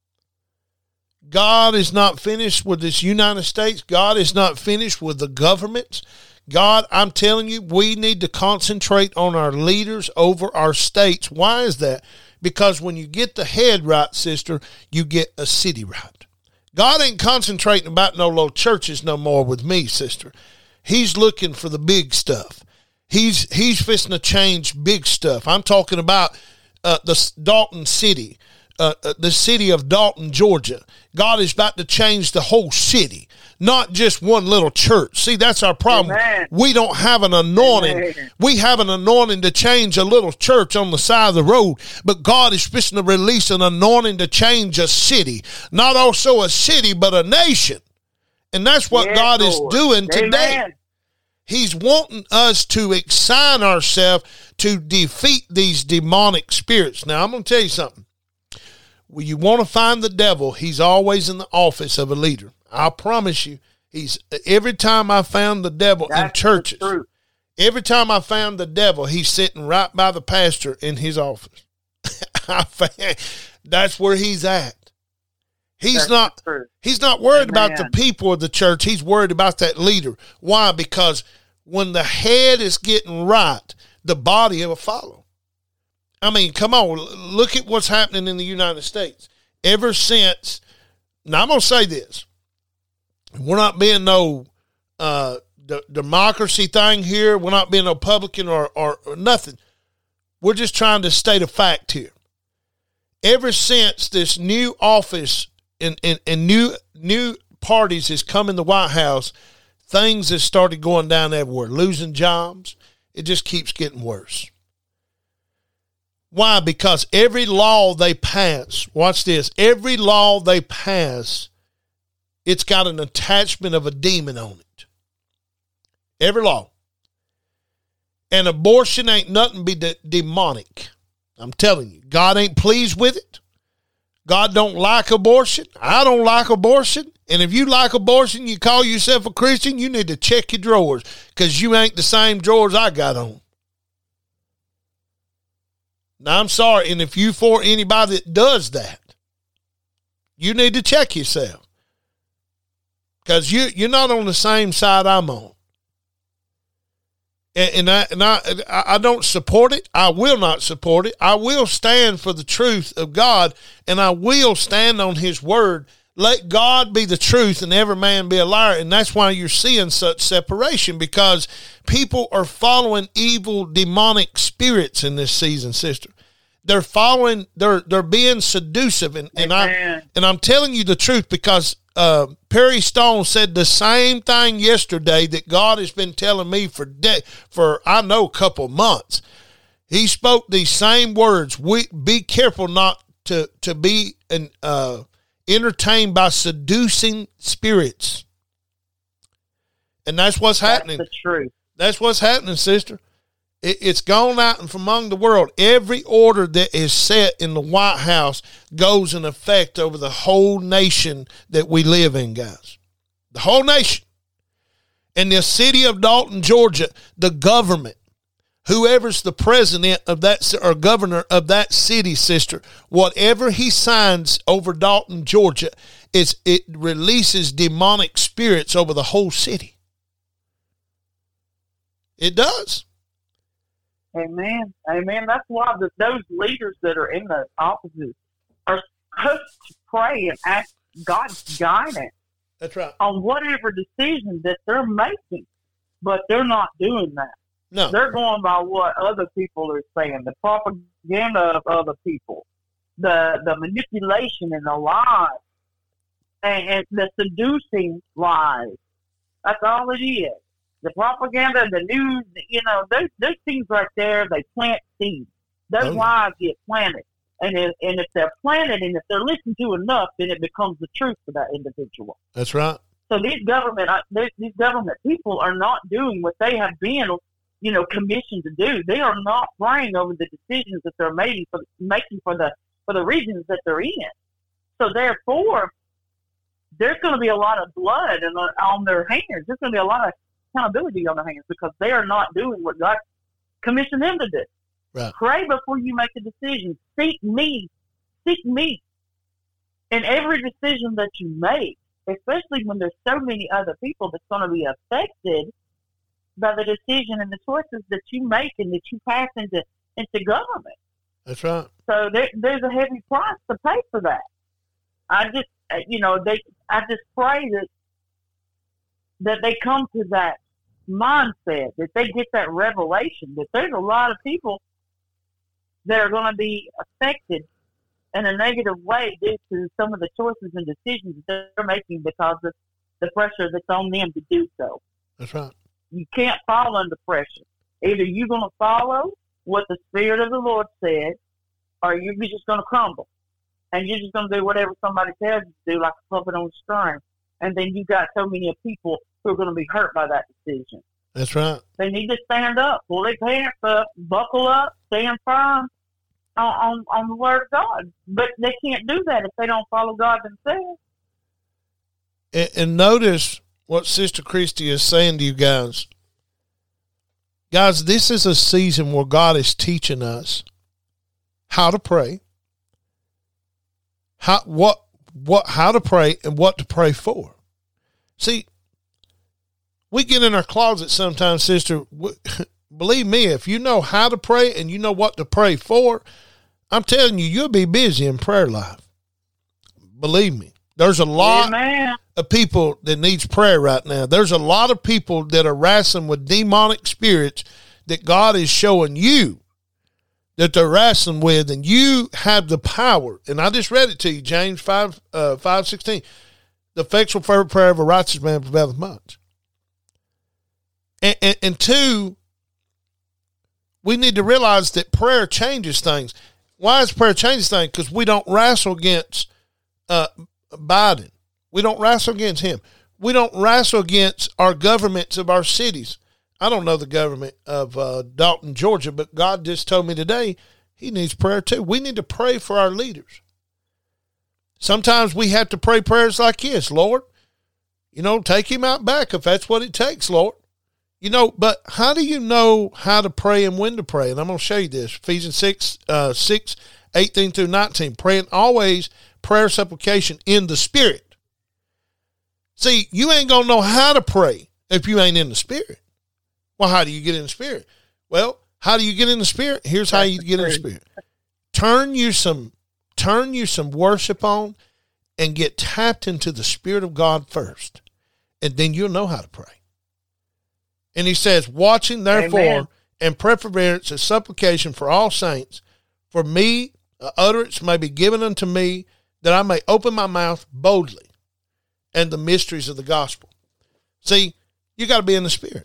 God is not finished with this United States. God is not finished with the governments. God, I'm telling you, we need to concentrate on our leaders over our states. Why is that? Because when you get the head right, sister, you get a city right. God ain't concentrating about no little churches no more with me, sister. He's looking for the big stuff. He's he's fixing to change big stuff. I'm talking about uh, the Dalton City, uh, uh, the city of Dalton, Georgia. God is about to change the whole city, not just one little church. See, that's our problem. Amen. We don't have an anointing. Amen. We have an anointing to change a little church on the side of the road, but God is fixing to release an anointing to change a city, not also a city, but a nation. And that's what yes, God Lord. is doing today. Amen. He's wanting us to assign ourselves to defeat these demonic spirits. Now, I'm going to tell you something. When you want to find the devil, he's always in the office of a leader. I promise you, he's every time I found the devil That's in churches, every time I found the devil, he's sitting right by the pastor in his office. I found, that's where he's at. He's That's not true. He's not worried Amen. about the people of the church. He's worried about that leader. Why? Because when the head is getting right, the body will follow. I mean, come on, look at what's happening in the United States. Ever since, now I'm going to say this. We're not being no uh, d- democracy thing here. We're not being no Republican or, or, or nothing. We're just trying to state a fact here. Ever since this new office and, and, and new new parties has come in the White House, things have started going down everywhere. Losing jobs. It just keeps getting worse. Why? Because every law they pass, watch this, every law they pass, it's got an attachment of a demon on it. Every law. And abortion ain't nothing but de- demonic. I'm telling you, God ain't pleased with it. God don't like abortion. I don't like abortion. And if you like abortion, you call yourself a Christian, you need to check your drawers because you ain't the same drawers I got on. Now, I'm sorry, and if you for anybody that does that, you need to check yourself because you, you're not on the same side I'm on. And, and, I, and I, I don't support it. I will not support it. I will stand for the truth of God, and I will stand on his word. Let God be the truth and every man be a liar. And that's why you're seeing such separation, because people are following evil demonic spirits in this season, sister. They're following, they're they're being seductive. And, and I and I'm telling you the truth because uh, Perry Stone said the same thing yesterday that God has been telling me for de- for I know a couple months. He spoke these same words. We be careful not to to be an uh entertained by seducing spirits. And that's what's happening. That's the truth. That's what's happening, sister. It, it's gone out and from among the world. Every order that is set in the White House goes in effect over the whole nation that we live in, guys. The whole nation. In the city of Dalton, Georgia, the government, whoever's the president of that or governor of that city, sister, whatever he signs over Dalton, Georgia, is it releases demonic spirits over the whole city. It does. Amen. Amen. That's why the, those leaders that are in the offices are supposed to pray and ask God's guidance. That's right. On whatever decision that they're making. But they're not doing that. No. They're going by what other people are saying, the propaganda of other people, the the manipulation and the lies, and, and the seducing lies. That's all it is. The propaganda, the news, you know, those, those things right there, they plant seeds. Those oh. lies get planted. And if, and if they're planted and if they're listened to enough, then it becomes the truth for that individual. That's right. So these government, these government people are not doing what they have been, you know, commissioned to do. They are not praying over the decisions that they're making for making for the for the regions that they're in. So therefore, there's going to be a lot of blood on, on their hands. There's going to be a lot of accountability on their hands because they are not doing what God commissioned them to do. Right. Pray before you make a decision. Seek me. Seek me. In every decision that you make, especially when there's so many other people that's going to be affected by the decision and the choices that you make and that you pass into into government. That's right. So there, there's a heavy price to pay for that. I just, you know, they. I just pray that that they come to that mindset, that they get that revelation, that there's a lot of people that are going to be affected in a negative way due to some of the choices and decisions that they're making because of the pressure that's on them to do so. That's right. You can't fall under pressure. Either you're going to follow what the Spirit of the Lord said, or you're just going to crumble. And you're just going to do whatever somebody tells you to do, like a puppet on a string. And then you got so many people who are going to be hurt by that decision. That's right. They need to stand up, pull their pants up, buckle up, stand firm on, on, on the Word of God. But they can't do that if they don't follow God themselves. And, and notice what Sister Christy is saying to you guys. Guys, this is a season where God is teaching us how to pray, how what what how to pray and what to pray for. See, we get in our closet sometimes, sister. Believe me, if you know how to pray and you know what to pray for, I'm telling you, you'll be busy in prayer life. Believe me. There's a lot Amen. of people that needs prayer right now. There's a lot of people that are wrestling with demonic spirits that God is showing you that they're wrestling with, and you have the power. And I just read it to you, James five, uh, five sixteen. The effectual fervent prayer of a righteous man prevaileth much. And, and, and two, we need to realize that prayer changes things. Why is prayer changes things? Because we don't wrestle against uh, Biden. We don't wrestle against him. We don't wrestle against our governments of our cities. I don't know the government of uh, Dalton, Georgia, but God just told me today he needs prayer too. We need to pray for our leaders. Sometimes we have to pray prayers like this. Lord, you know, take him out back if that's what it takes, Lord. You know, but how do you know how to pray and when to pray? And I'm going to show you this. Ephesians six, uh, six, eighteen through nineteen. Praying always, prayer, supplication in the Spirit. See, you ain't going to know how to pray if you ain't in the Spirit. Well, how do you get in the Spirit? Well, how do you get in the Spirit? Here's how you get in the Spirit. Turn you some, turn you some worship on and get tapped into the Spirit of God first. And then you'll know how to pray. And he says, watching therefore Amen. And perseverance and supplication for all saints, for me, uh, utterance may be given unto me, that I may open my mouth boldly, and the mysteries of the gospel. See, you got to be in the Spirit.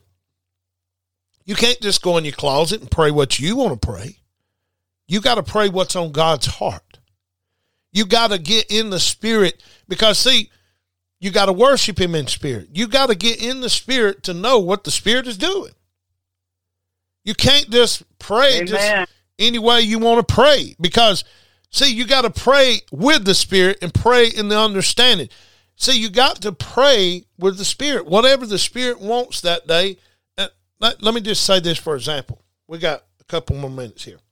You can't just go in your closet and pray what you want to pray. You got to pray what's on God's heart. You got to get in the Spirit because, see, you got to worship him in spirit. You got to get in the Spirit to know what the Spirit is doing. You can't just pray Amen. Just any way you want to pray because, see, you got to pray with the Spirit and pray in the understanding. See, you got to pray with the Spirit. Whatever the Spirit wants that day. Let, let me just say this for example. We got a couple more minutes here.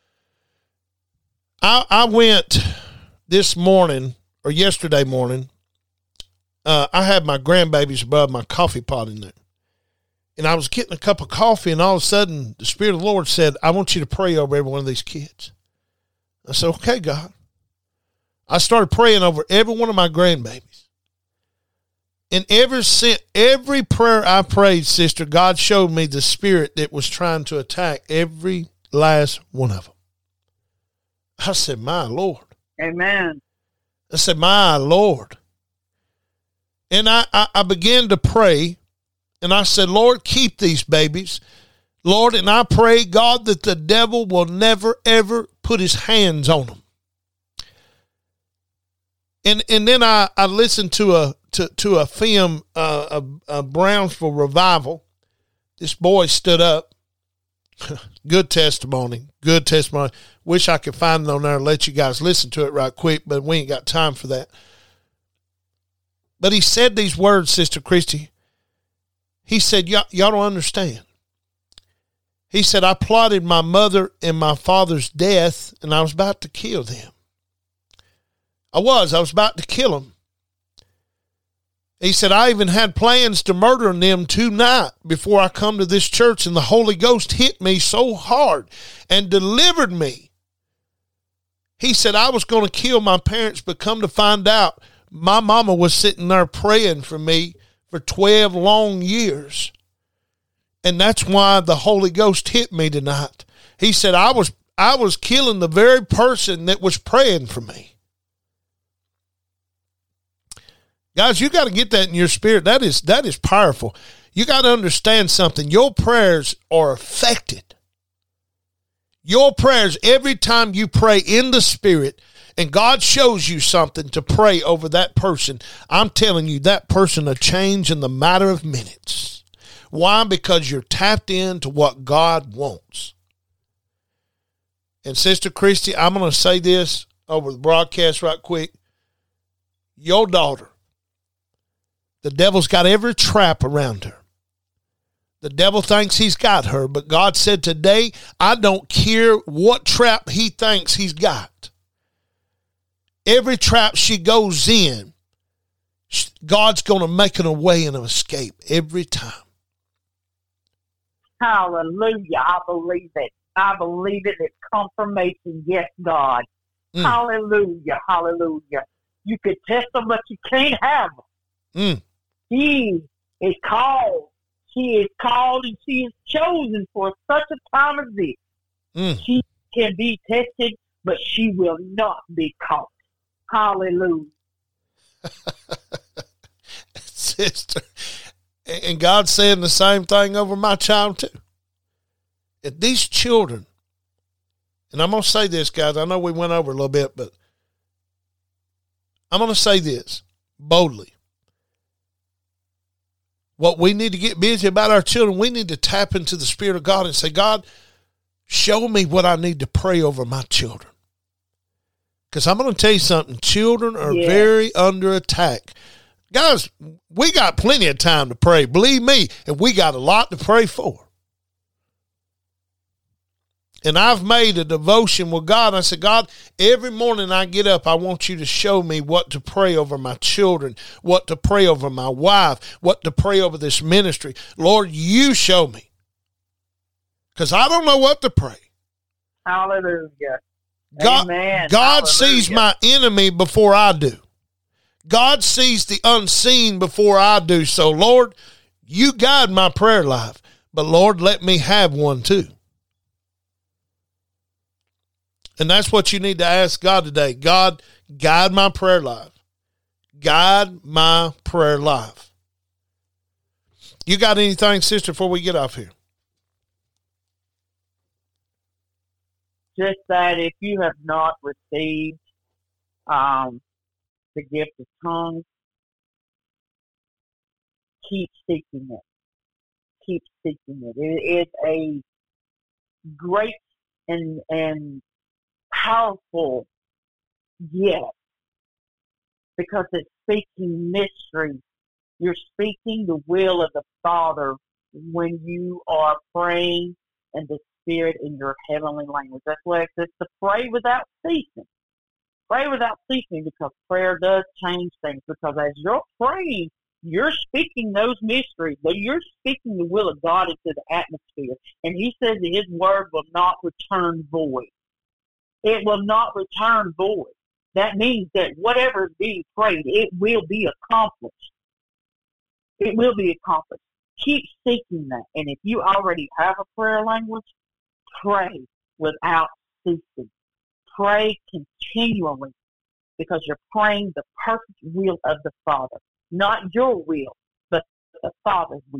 I, I went this morning or yesterday morning. Uh, I had my grandbabies above my coffee pot in there. And I was getting a cup of coffee, and all of a sudden, the Spirit of the Lord said, I want you to pray over every one of these kids. I said, okay, God. I started praying over every one of my grandbabies. And ever since, every prayer I prayed, sister, God showed me the spirit that was trying to attack every last one of them. I said, my Lord. Amen. I said, my Lord. And I, I, I began to pray, and I said, Lord, keep these babies. Lord, and I pray, God, that the devil will never, ever put his hands on them. And and then I, I listened to a to, to a film, uh, a, a Brownsville revival. This boy stood up. Good testimony. Good testimony. Wish I could find it on there and let you guys listen to it right quick, but we ain't got time for that. But he said these words, Sister Christy. He said, y'all, y'all don't understand. He said, I plotted my mother and my father's death, and I was about to kill them. I was. I was about to kill them. He said, I even had plans to murder them tonight before I come to this church, and the Holy Ghost hit me so hard and delivered me. He said, I was going to kill my parents, but come to find out, my mama was sitting there praying for me for twelve long years. And that's why the Holy Ghost hit me tonight. He said, I was, I was killing the very person that was praying for me. Guys, you got to get that in your spirit. That is that is powerful. You got to understand something. Your prayers are affected. Your prayers, every time you pray in the spirit and God shows you something to pray over that person, I'm telling you, that person will change in the matter of minutes. Why? Because you're tapped into what God wants. And Sister Christy, I'm going to say this over the broadcast right quick. Your daughter, the devil's got every trap around her. The devil thinks he's got her, but God said today, I don't care what trap he thinks he's got. Every trap she goes in, God's going to make it a way and an escape every time. Hallelujah. I believe it. I believe it. It's confirmation. Yes, God. Mm. Hallelujah. Hallelujah. You could test them, but you can't have them. Mm. She is called. She is called and she is chosen for such a time as this. Mm. She can be tested, but she will not be caught. Hallelujah. Sister, and God's saying the same thing over my child too. If these children, and I'm going to say this, guys, I know we went over a little bit, but I'm going to say this boldly. What we need to get busy about our children, we need to tap into the Spirit of God and say, God, show me what I need to pray over my children. Because I'm going to tell you something, children are yeah. very under attack. Guys, we got plenty of time to pray. Believe me, and we got a lot to pray for. And I've made a devotion with God. I said, God, every morning I get up, I want you to show me what to pray over my children, what to pray over my wife, what to pray over this ministry. Lord, you show me. Because I don't know what to pray. Hallelujah. God, Amen. God Hallelujah. sees my enemy before I do. God sees the unseen before I do. So, Lord, you guide my prayer life. But, Lord, let me have one too. And that's what you need to ask God today. God, guide my prayer life. Guide my prayer life. You got anything, sister, before we get off here? Just that if you have not received um, the gift of tongues, keep seeking it. Keep seeking it. It is a great and and powerful gift because it's speaking mysteries. You're speaking the will of the Father when you are praying in the Spirit in your heavenly language. That's why it says to pray without ceasing. Pray without ceasing because prayer does change things. Because as you're praying, You're speaking those mysteries, but you're speaking the will of God into the atmosphere. And he says that his word will not return void. It will not return void. That means that whatever is being prayed, it will be accomplished. It will be accomplished. Keep seeking that. And if you already have a prayer language, pray without ceasing. Pray continually, because you're praying the perfect will of the Father. Not your will, but the Father's will.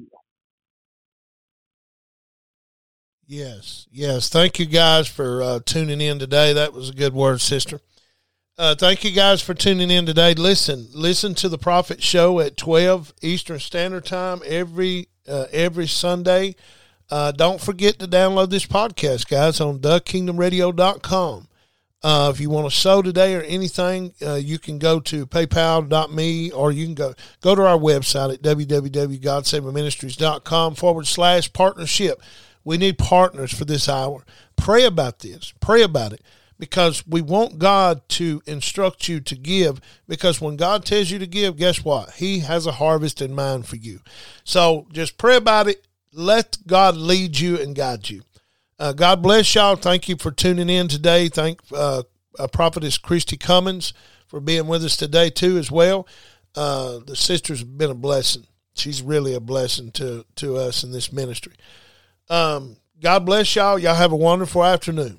Yes, yes. Thank you guys for uh, tuning in today. That was a good word, sister. Uh, thank you guys for tuning in today. Listen, listen to the Prophet Show at twelve Eastern Standard Time every uh, every Sunday. Uh, don't forget to download this podcast, guys, on the kingdom radio dot com. Uh, if you want to sow today or anything, uh, you can go to paypal dot me, or you can go go to our website at w w w dot god saver ministries dot com forward slash partnership. We need partners for this hour. Pray about this. Pray about it. Because we want God to instruct you to give, because when God tells you to give, guess what? He has a harvest in mind for you. So just pray about it. Let God lead you and guide you. Uh, God bless y'all. Thank you for tuning in today. Thank uh, uh, Prophetess Christy Cummins for being with us today too as well. Uh, the sister's been a blessing. She's really a blessing to, to us in this ministry. Um, God bless y'all. Y'all have a wonderful afternoon.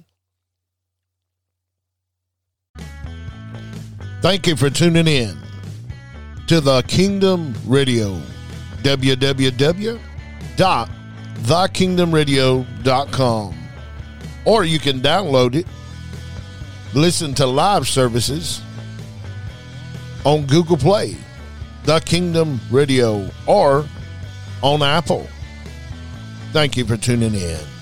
Thank you for tuning in to the Kingdom Radio, w w w dot the kingdom radio dot com. Or you can download it, listen to live services on Google Play, The Kingdom Radio, or on Apple. Thank you for tuning in.